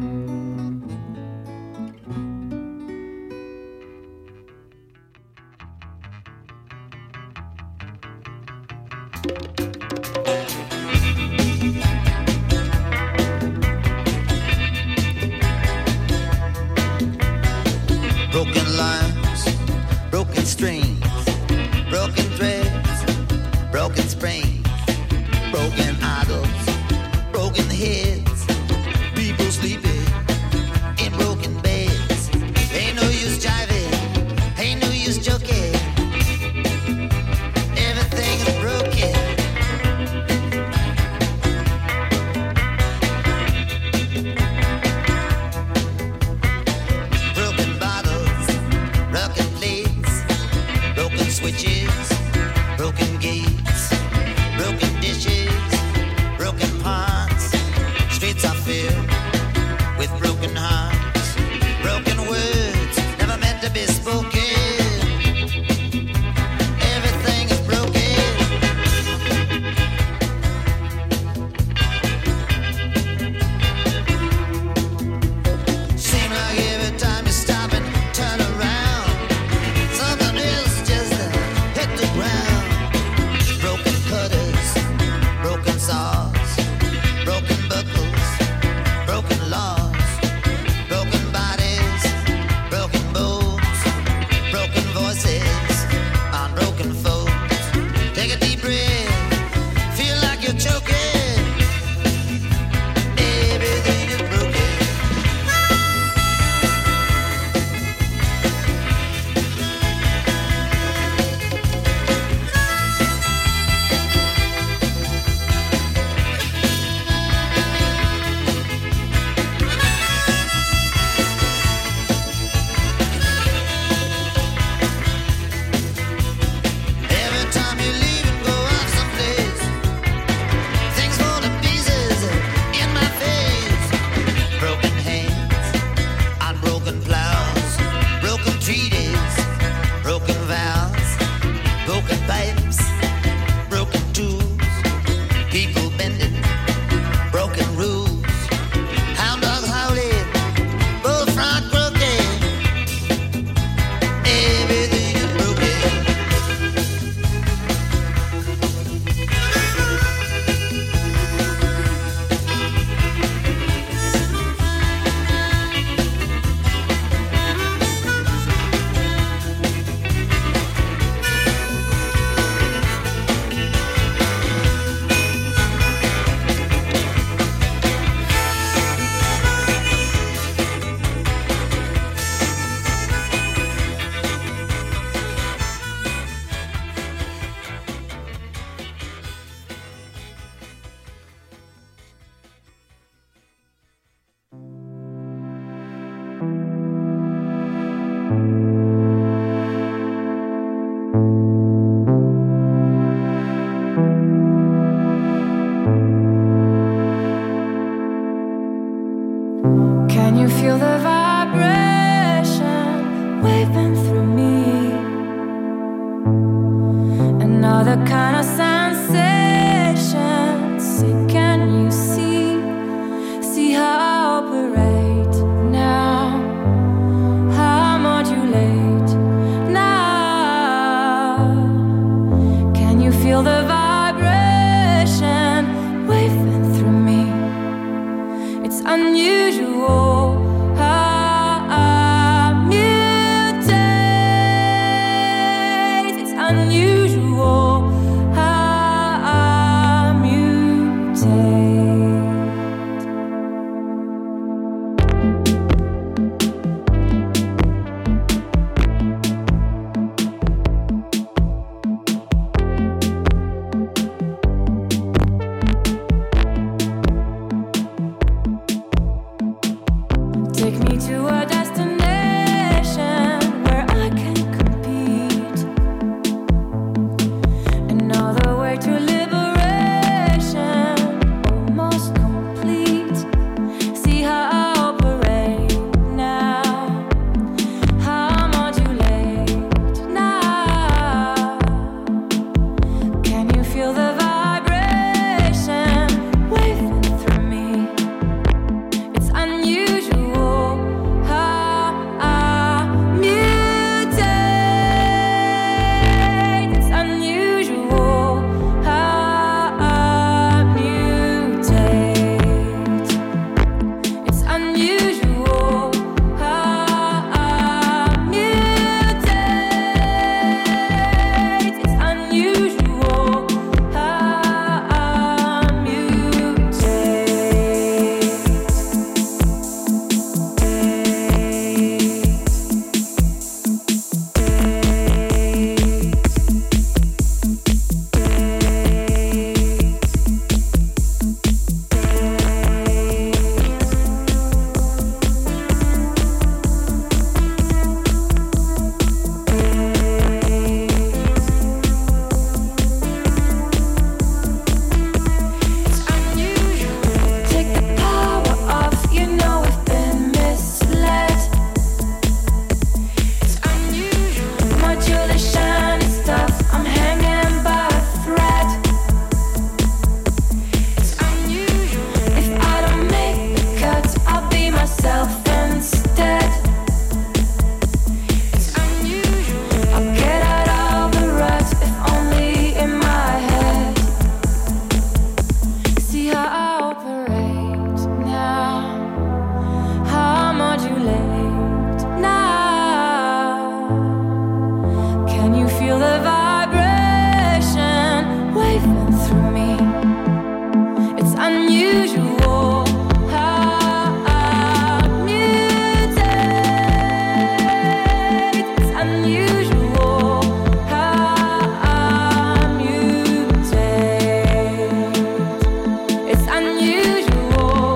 Broken lines, broken strings, broken threads, broken springs, broken idols, broken heads, people sleeping in broken beds. Ain't no use jiving, ain't no use joking. Everything is broken. Broken bottles, broken plates, broken switches, broken gates, broken dishes, broken pots. Streets are filled with broken hearts, broken words never meant to be spoken. Everything is broken. Seem like every time you stop and turn around, something else just hit the ground. Broken cutters, broken saws, broken buckles, broken laws, broken bodies, broken bones, broken voices on broken folks. Take a deep breath, feel like you're choking. Everything is broken. Every time you leave and go out someplace, things fall to pieces in my face. Broken hands on broken plows, broken treaties, broken vows, broken pipes, broken tools, people bending, broken rules, hound dogs howling, bullfrog croaking. Everything is broken. Can you feel the vibration waving through me? Another kind of sensation. Say, can you see how I operate now? How I modulate now? Can you feel the vibration waving through me? It's unusual how I mutate. It's unusual how unusual. It's unusual. It's unusual.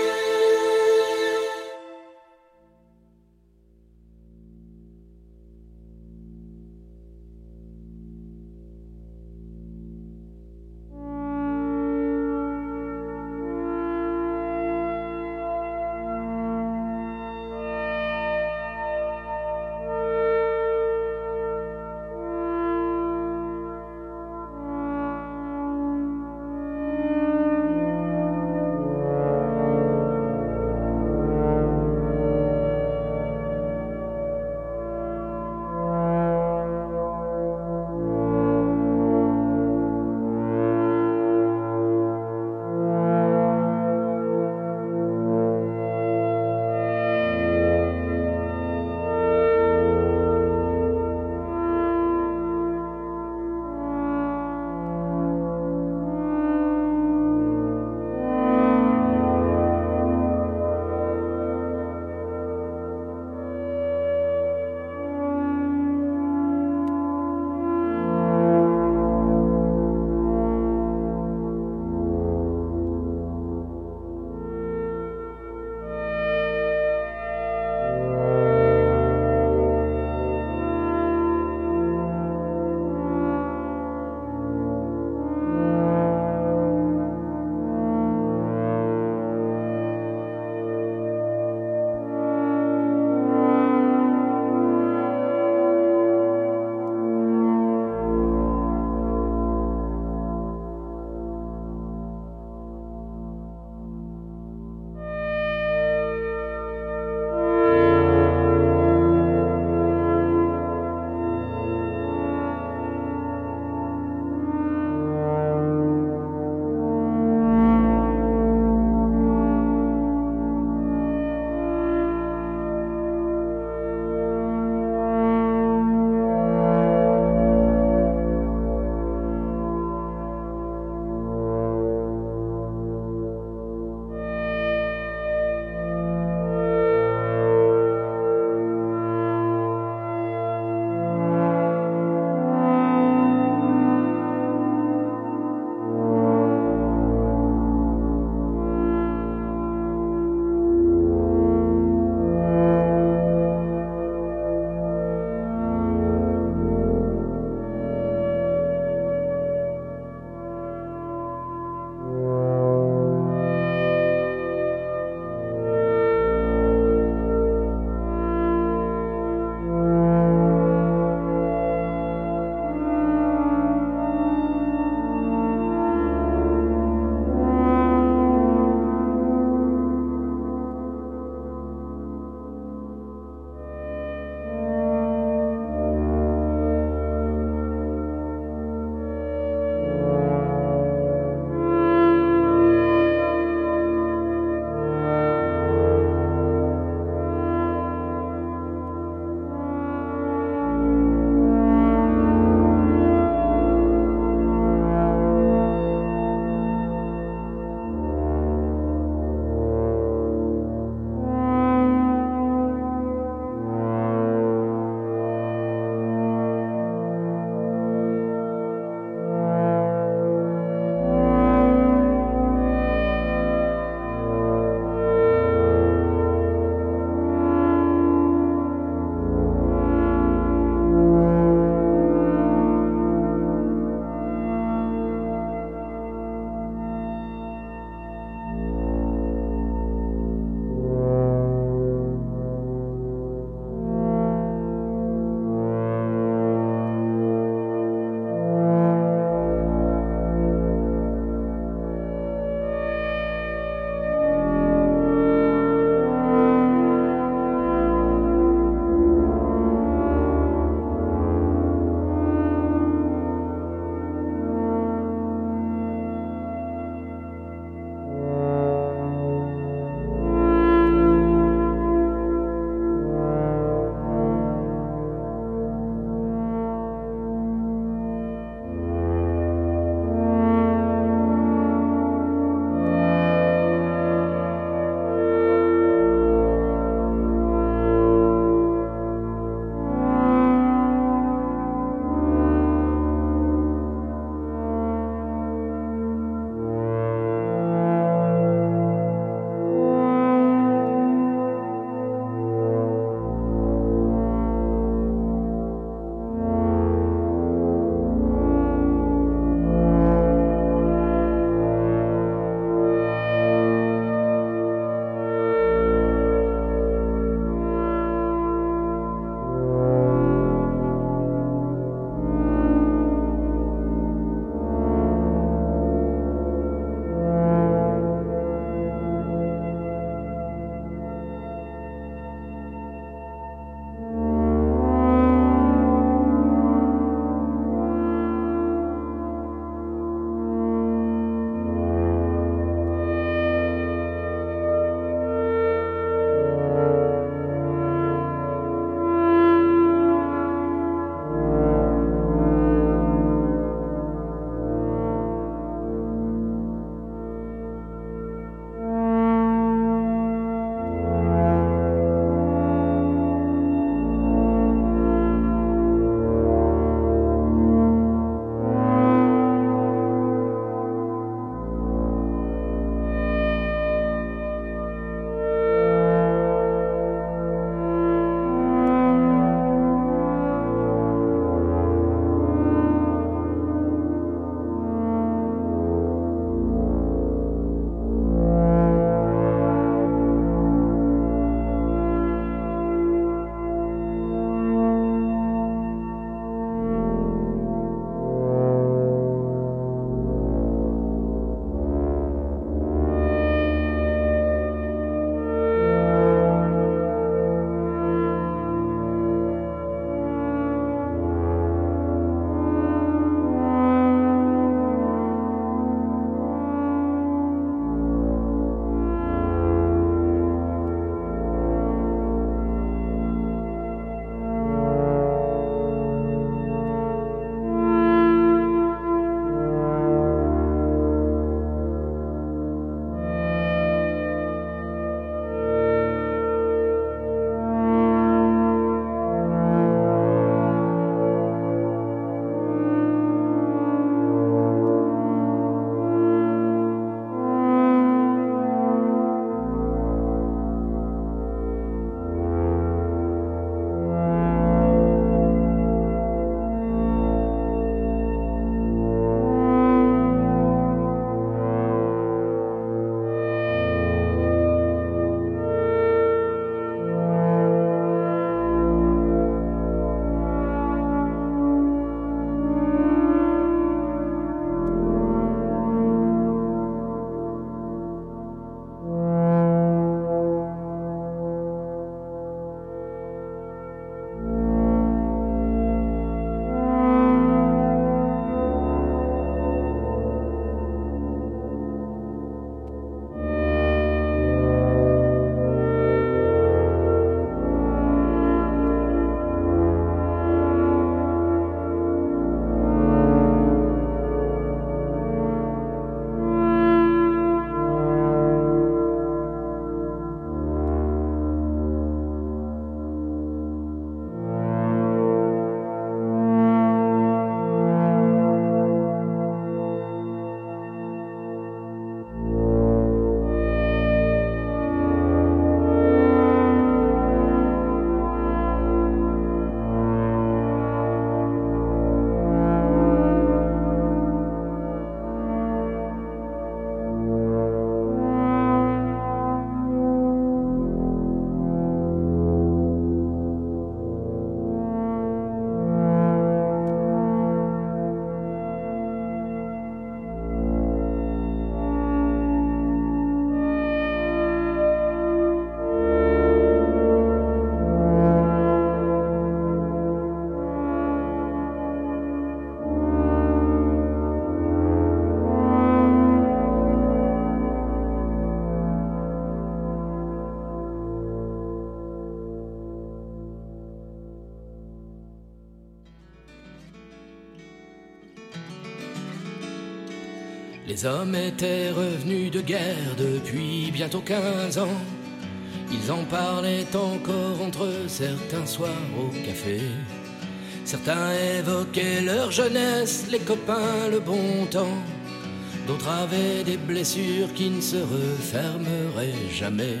Les hommes étaient revenus de guerre depuis bientôt 15 ans. Ils en parlaient encore entre eux certains soirs au café. Certains évoquaient leur jeunesse, les copains, le bon temps. D'autres avaient des blessures qui ne se refermeraient jamais.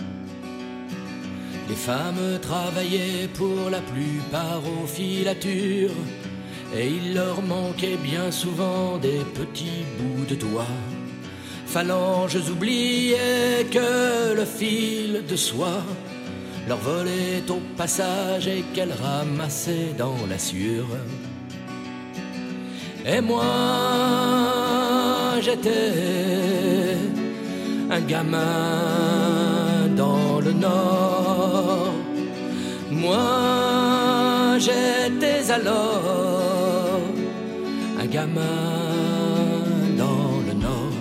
Les femmes travaillaient pour la plupart aux filatures, et il leur manquait bien souvent des petits bouts de doigts. Phalanges oubliaient que le fil de soie leur volait au passage et qu'elles ramassaient dans la sueur. Et moi, j'étais un gamin dans le Nord. Moi, j'étais alors un gamin dans le Nord.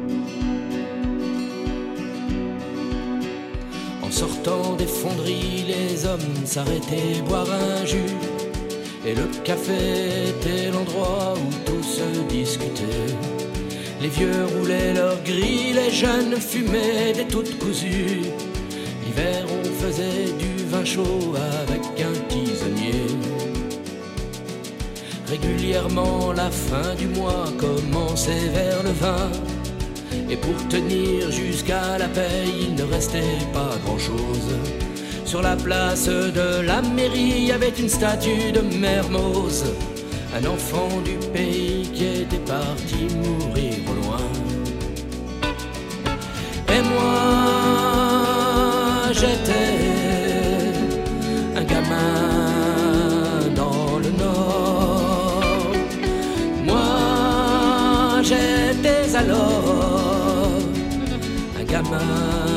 En sortant des fonderies, les hommes s'arrêtaient boire un jus. Et le café était l'endroit où tout se discutait. Les vieux roulaient leurs grilles, les jeunes fumaient des toutes cousues. L'hiver on faisait du vin chaud avec un tisonnier. Régulièrement la fin du mois commençait vers le 20. Et pour tenir jusqu'à la paye, il ne restait pas grand-chose. Sur la place de la mairie, il y avait une statue de Mermoz, un enfant du pays qui était parti mourir au loin. Et moi, j'étais un gamin dans le Nord. Moi, j'étais alors un gamin.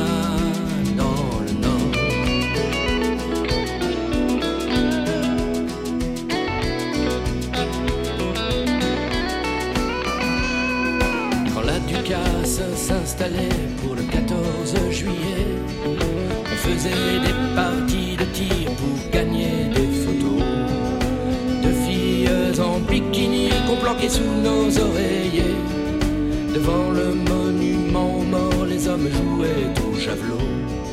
S'installait pour le 14 juillet. On faisait des parties de tir pour gagner des photos de filles en bikini qu'on planquait sous nos oreillers. Devant le monument aux morts, les hommes jouaient au javelot.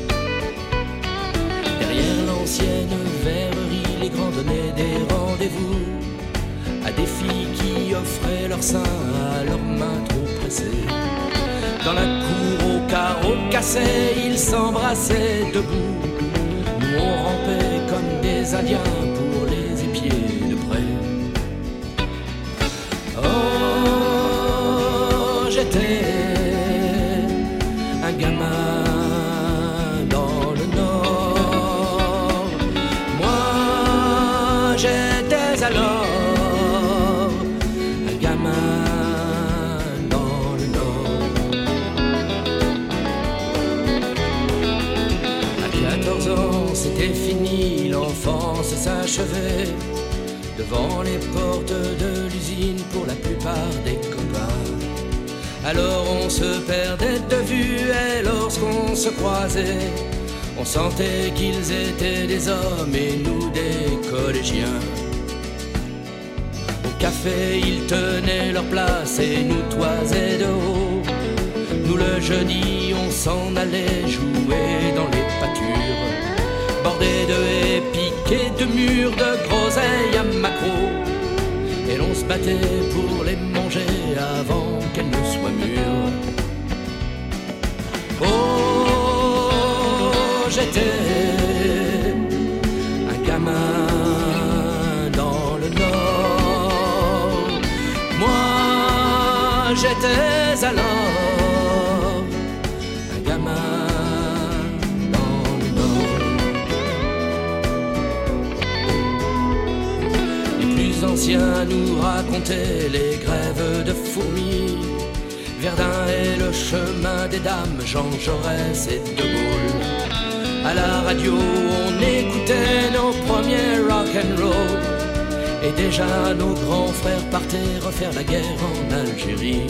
Derrière l'ancienne verrerie, les grands donnaient des rendez-vous à des filles qui offraient leurs seins à leurs mains trop pressées. Dans la cour au carreau cassé, ils s'embrassaient debout. Nous on rampait comme des Indiens pour les épier de près. Oh, j'étais un gamin dans le Nord. Moi, j'étais alors un gamin. C'était fini, l'enfance s'achevait devant les portes de l'usine pour la plupart des copains. Alors on se perdait de vue et lorsqu'on se croisait, on sentait qu'ils étaient des hommes et nous des collégiens. Au café, ils tenaient leur place et nous toisaient de haut. Nous le jeudi, on s'en allait jouer dans les pâtures. Bordé de haies, piqués de murs, de groseilles à maquereau. Et l'on se battait pour les manger avant qu'elles ne soient mûres. Oh, j'étais un gamin dans le Nord. Moi, j'étais alors un gamin. Les anciens nous racontaient les grèves de fourmis, Verdun et le chemin des dames, Jean Jaurès et De Gaulle. À la radio on écoutait nos premiers rock'n'roll, et déjà nos grands frères partaient refaire la guerre en Algérie.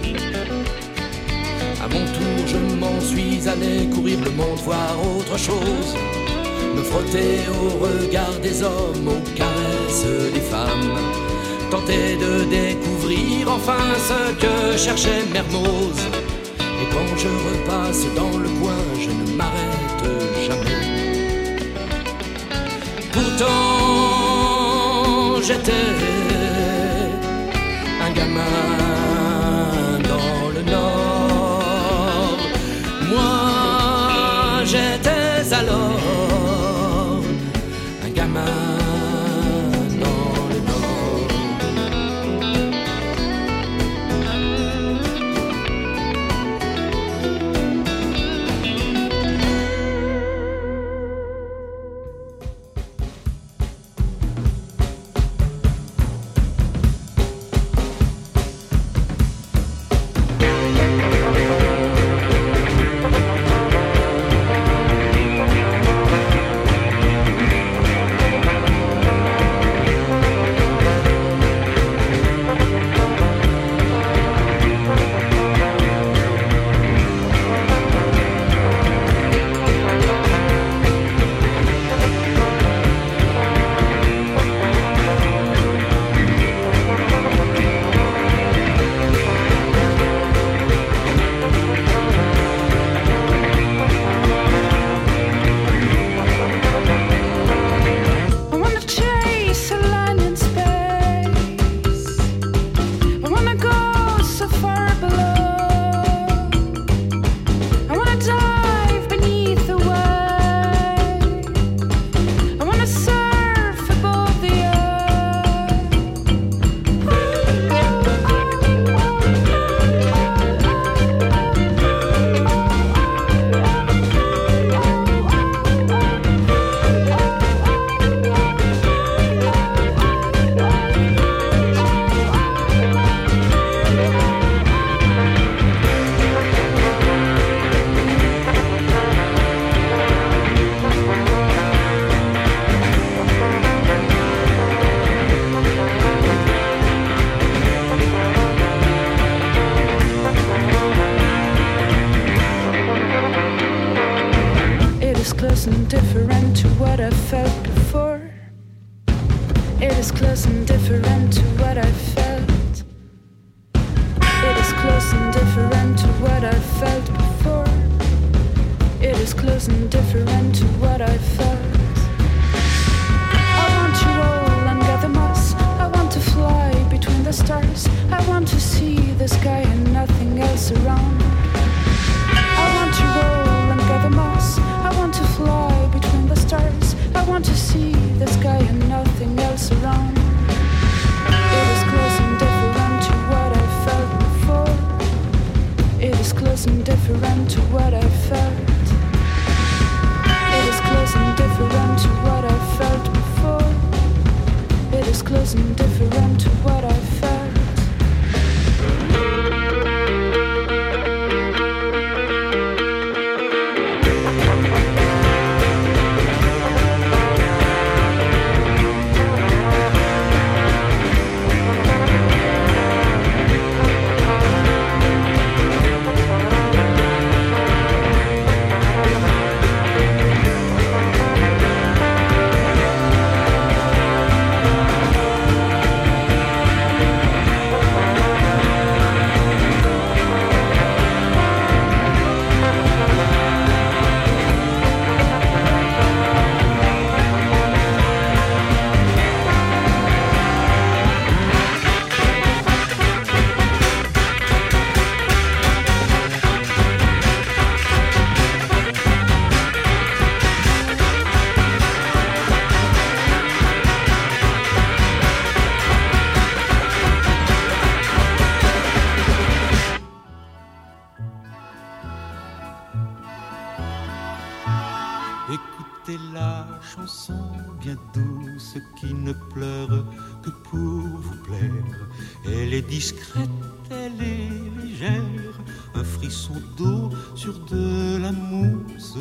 À mon tour je m'en suis allé courir le monde, voir autre chose, me frotter au regard des hommes, aux caresses des femmes, tenter de découvrir découvrir enfin ce que cherchait Mermoz. Et quand je repasse dans le coin, je ne m'arrête jamais. Pourtant j'étais un gamin dans le Nord. Moi j'étais alors un gamin. Écoutez la chanson bien douce qui ne pleure que pour vous plaire. Elle est discrète, elle est légère, un frisson d'eau sur de la mousse.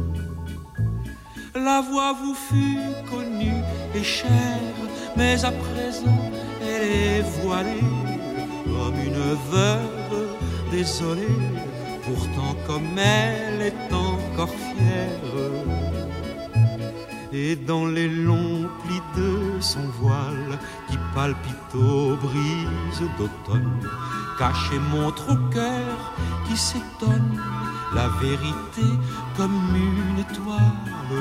La voix vous fut connue et chère, mais à présent elle est voilée comme une veuve désolée. Pourtant comme elle est encore fière, Et dans les longs plis de son voile qui palpite aux brises d'automne, cache et montre au cœur qui s'étonne la vérité comme une étoile.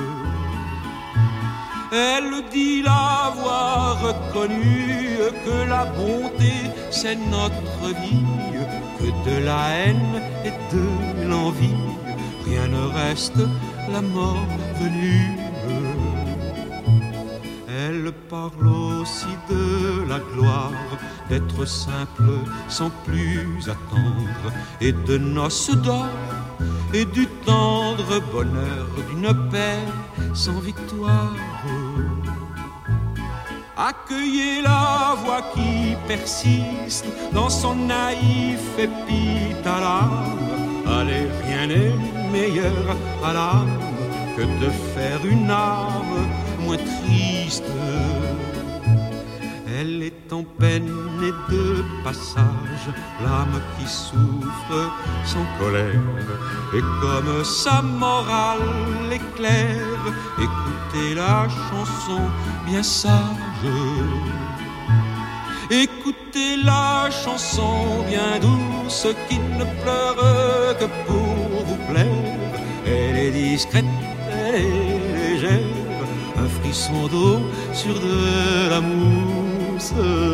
Elle dit l'avoir reconnu, que la bonté c'est notre vie, que de la haine et de l'envie rien ne reste, la mort venue. Elle parle aussi de la gloire d'être simple sans plus attendre, et de noces d'or et du tendre bonheur d'une paix sans victoire. Accueillez la voix qui persiste dans son naïf épithalame. Allez, rien n'est meilleur à l'âme que de faire une âme moins triste. Elle est en peine et de passage, l'âme qui souffre sans colère. Et comme sa morale est claire, écoutez la chanson bien sage. Écoutez la chanson bien douce qui ne pleure que pour vous plaire. Elle est discrète, elle est légère, un frisson d'eau sur de la mousse.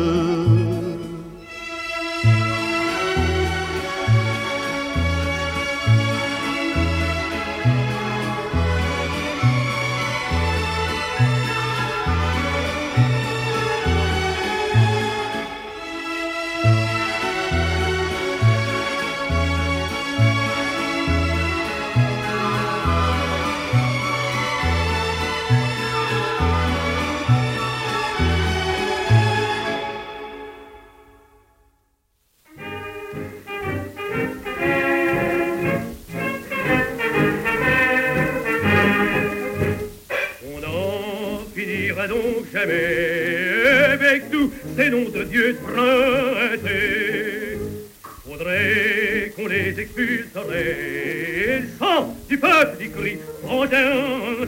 Avec tous ces noms de Dieu traités, faudrait qu'on les expulserait. Le sang du peuple y crie vengeance.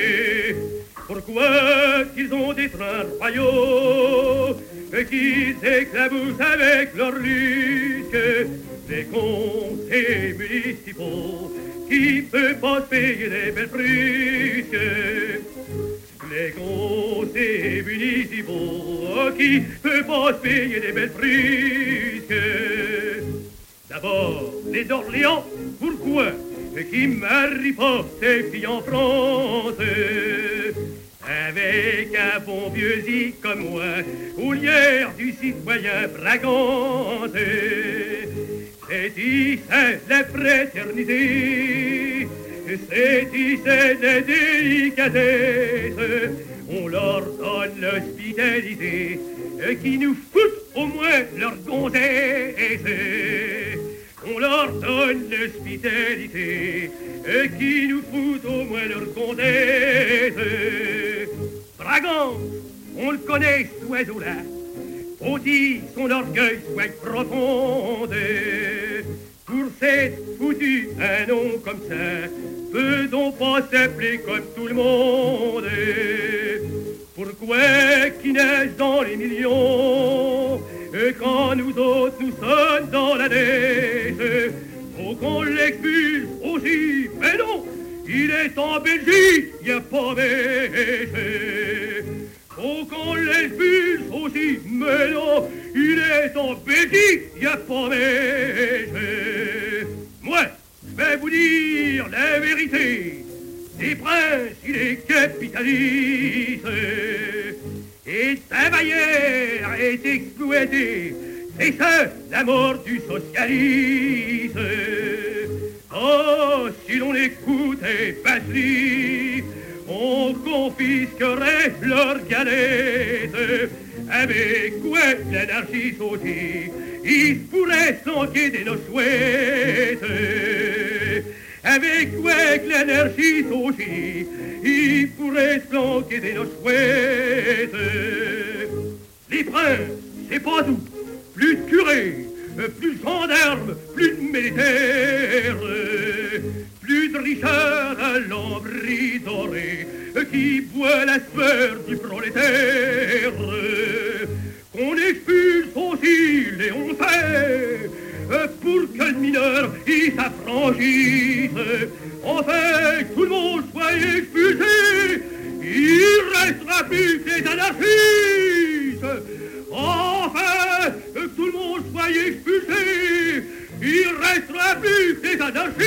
Pourquoi qu'ils ont des trains royaux qui s'éclaboussent avec leur lutte, les conseils municipaux qui peuvent pas se payer des belles frusques. Les conseils municipaux qui peuvent pas se payer des belles frusques. D'abord, les Orléans, pourquoi qui marient pas ces filles en France avec un bon vieux zi comme moi, ou l'hier du citoyen fragante. C'est ici la fraternité, c'est ici la délicatesse, on leur donne l'hospitalité qui nous fout au moins leur gonzesse. On leur donne l'hospitalité qui nous fout au moins leur gonzesse. Dragant, on le connaît, cet oiseau-là, aussi son orgueil soit profonde. Pour cette foutue, un nom comme ça, peut-on pas s'appeler comme tout le monde? Pourquoi qui naissent dans les millions, quand nous autres nous sommes dans la neige? Faut qu'on l'expulse aussi, mais non, il est en Belgique, y a pas neige. Faut qu'on l'expulse aussi, mais non, il est en Belgique, y a pas neige. Moi, je vais vous dire la vérité, les princes, il est capitaliste, et travailleur est exploité, c'est ça la mort du socialisme. Oh, si l'on écoutait Passery, on confisquerait leur galette. Avec quoi l'anarchie sauter, il pourrait s'enquêter nos souhaits. Avec quoi l'anarchie sauter, il pourrait s'enquêter nos souhaits. Les princes, c'est pas tout, plus de curés, plus de gendarmes, plus de militaires, plus de richards à l'ambris doré, qui boit la sueur du prolétaire, qu'on expulse aussi les hontés, pour que le mineur y s'affranchisse. Enfin, tout le monde soit expulsé, il restera plus que les anarchistes. Enfin, que tout le monde soit expulsé, il restera plus que les anarchistes.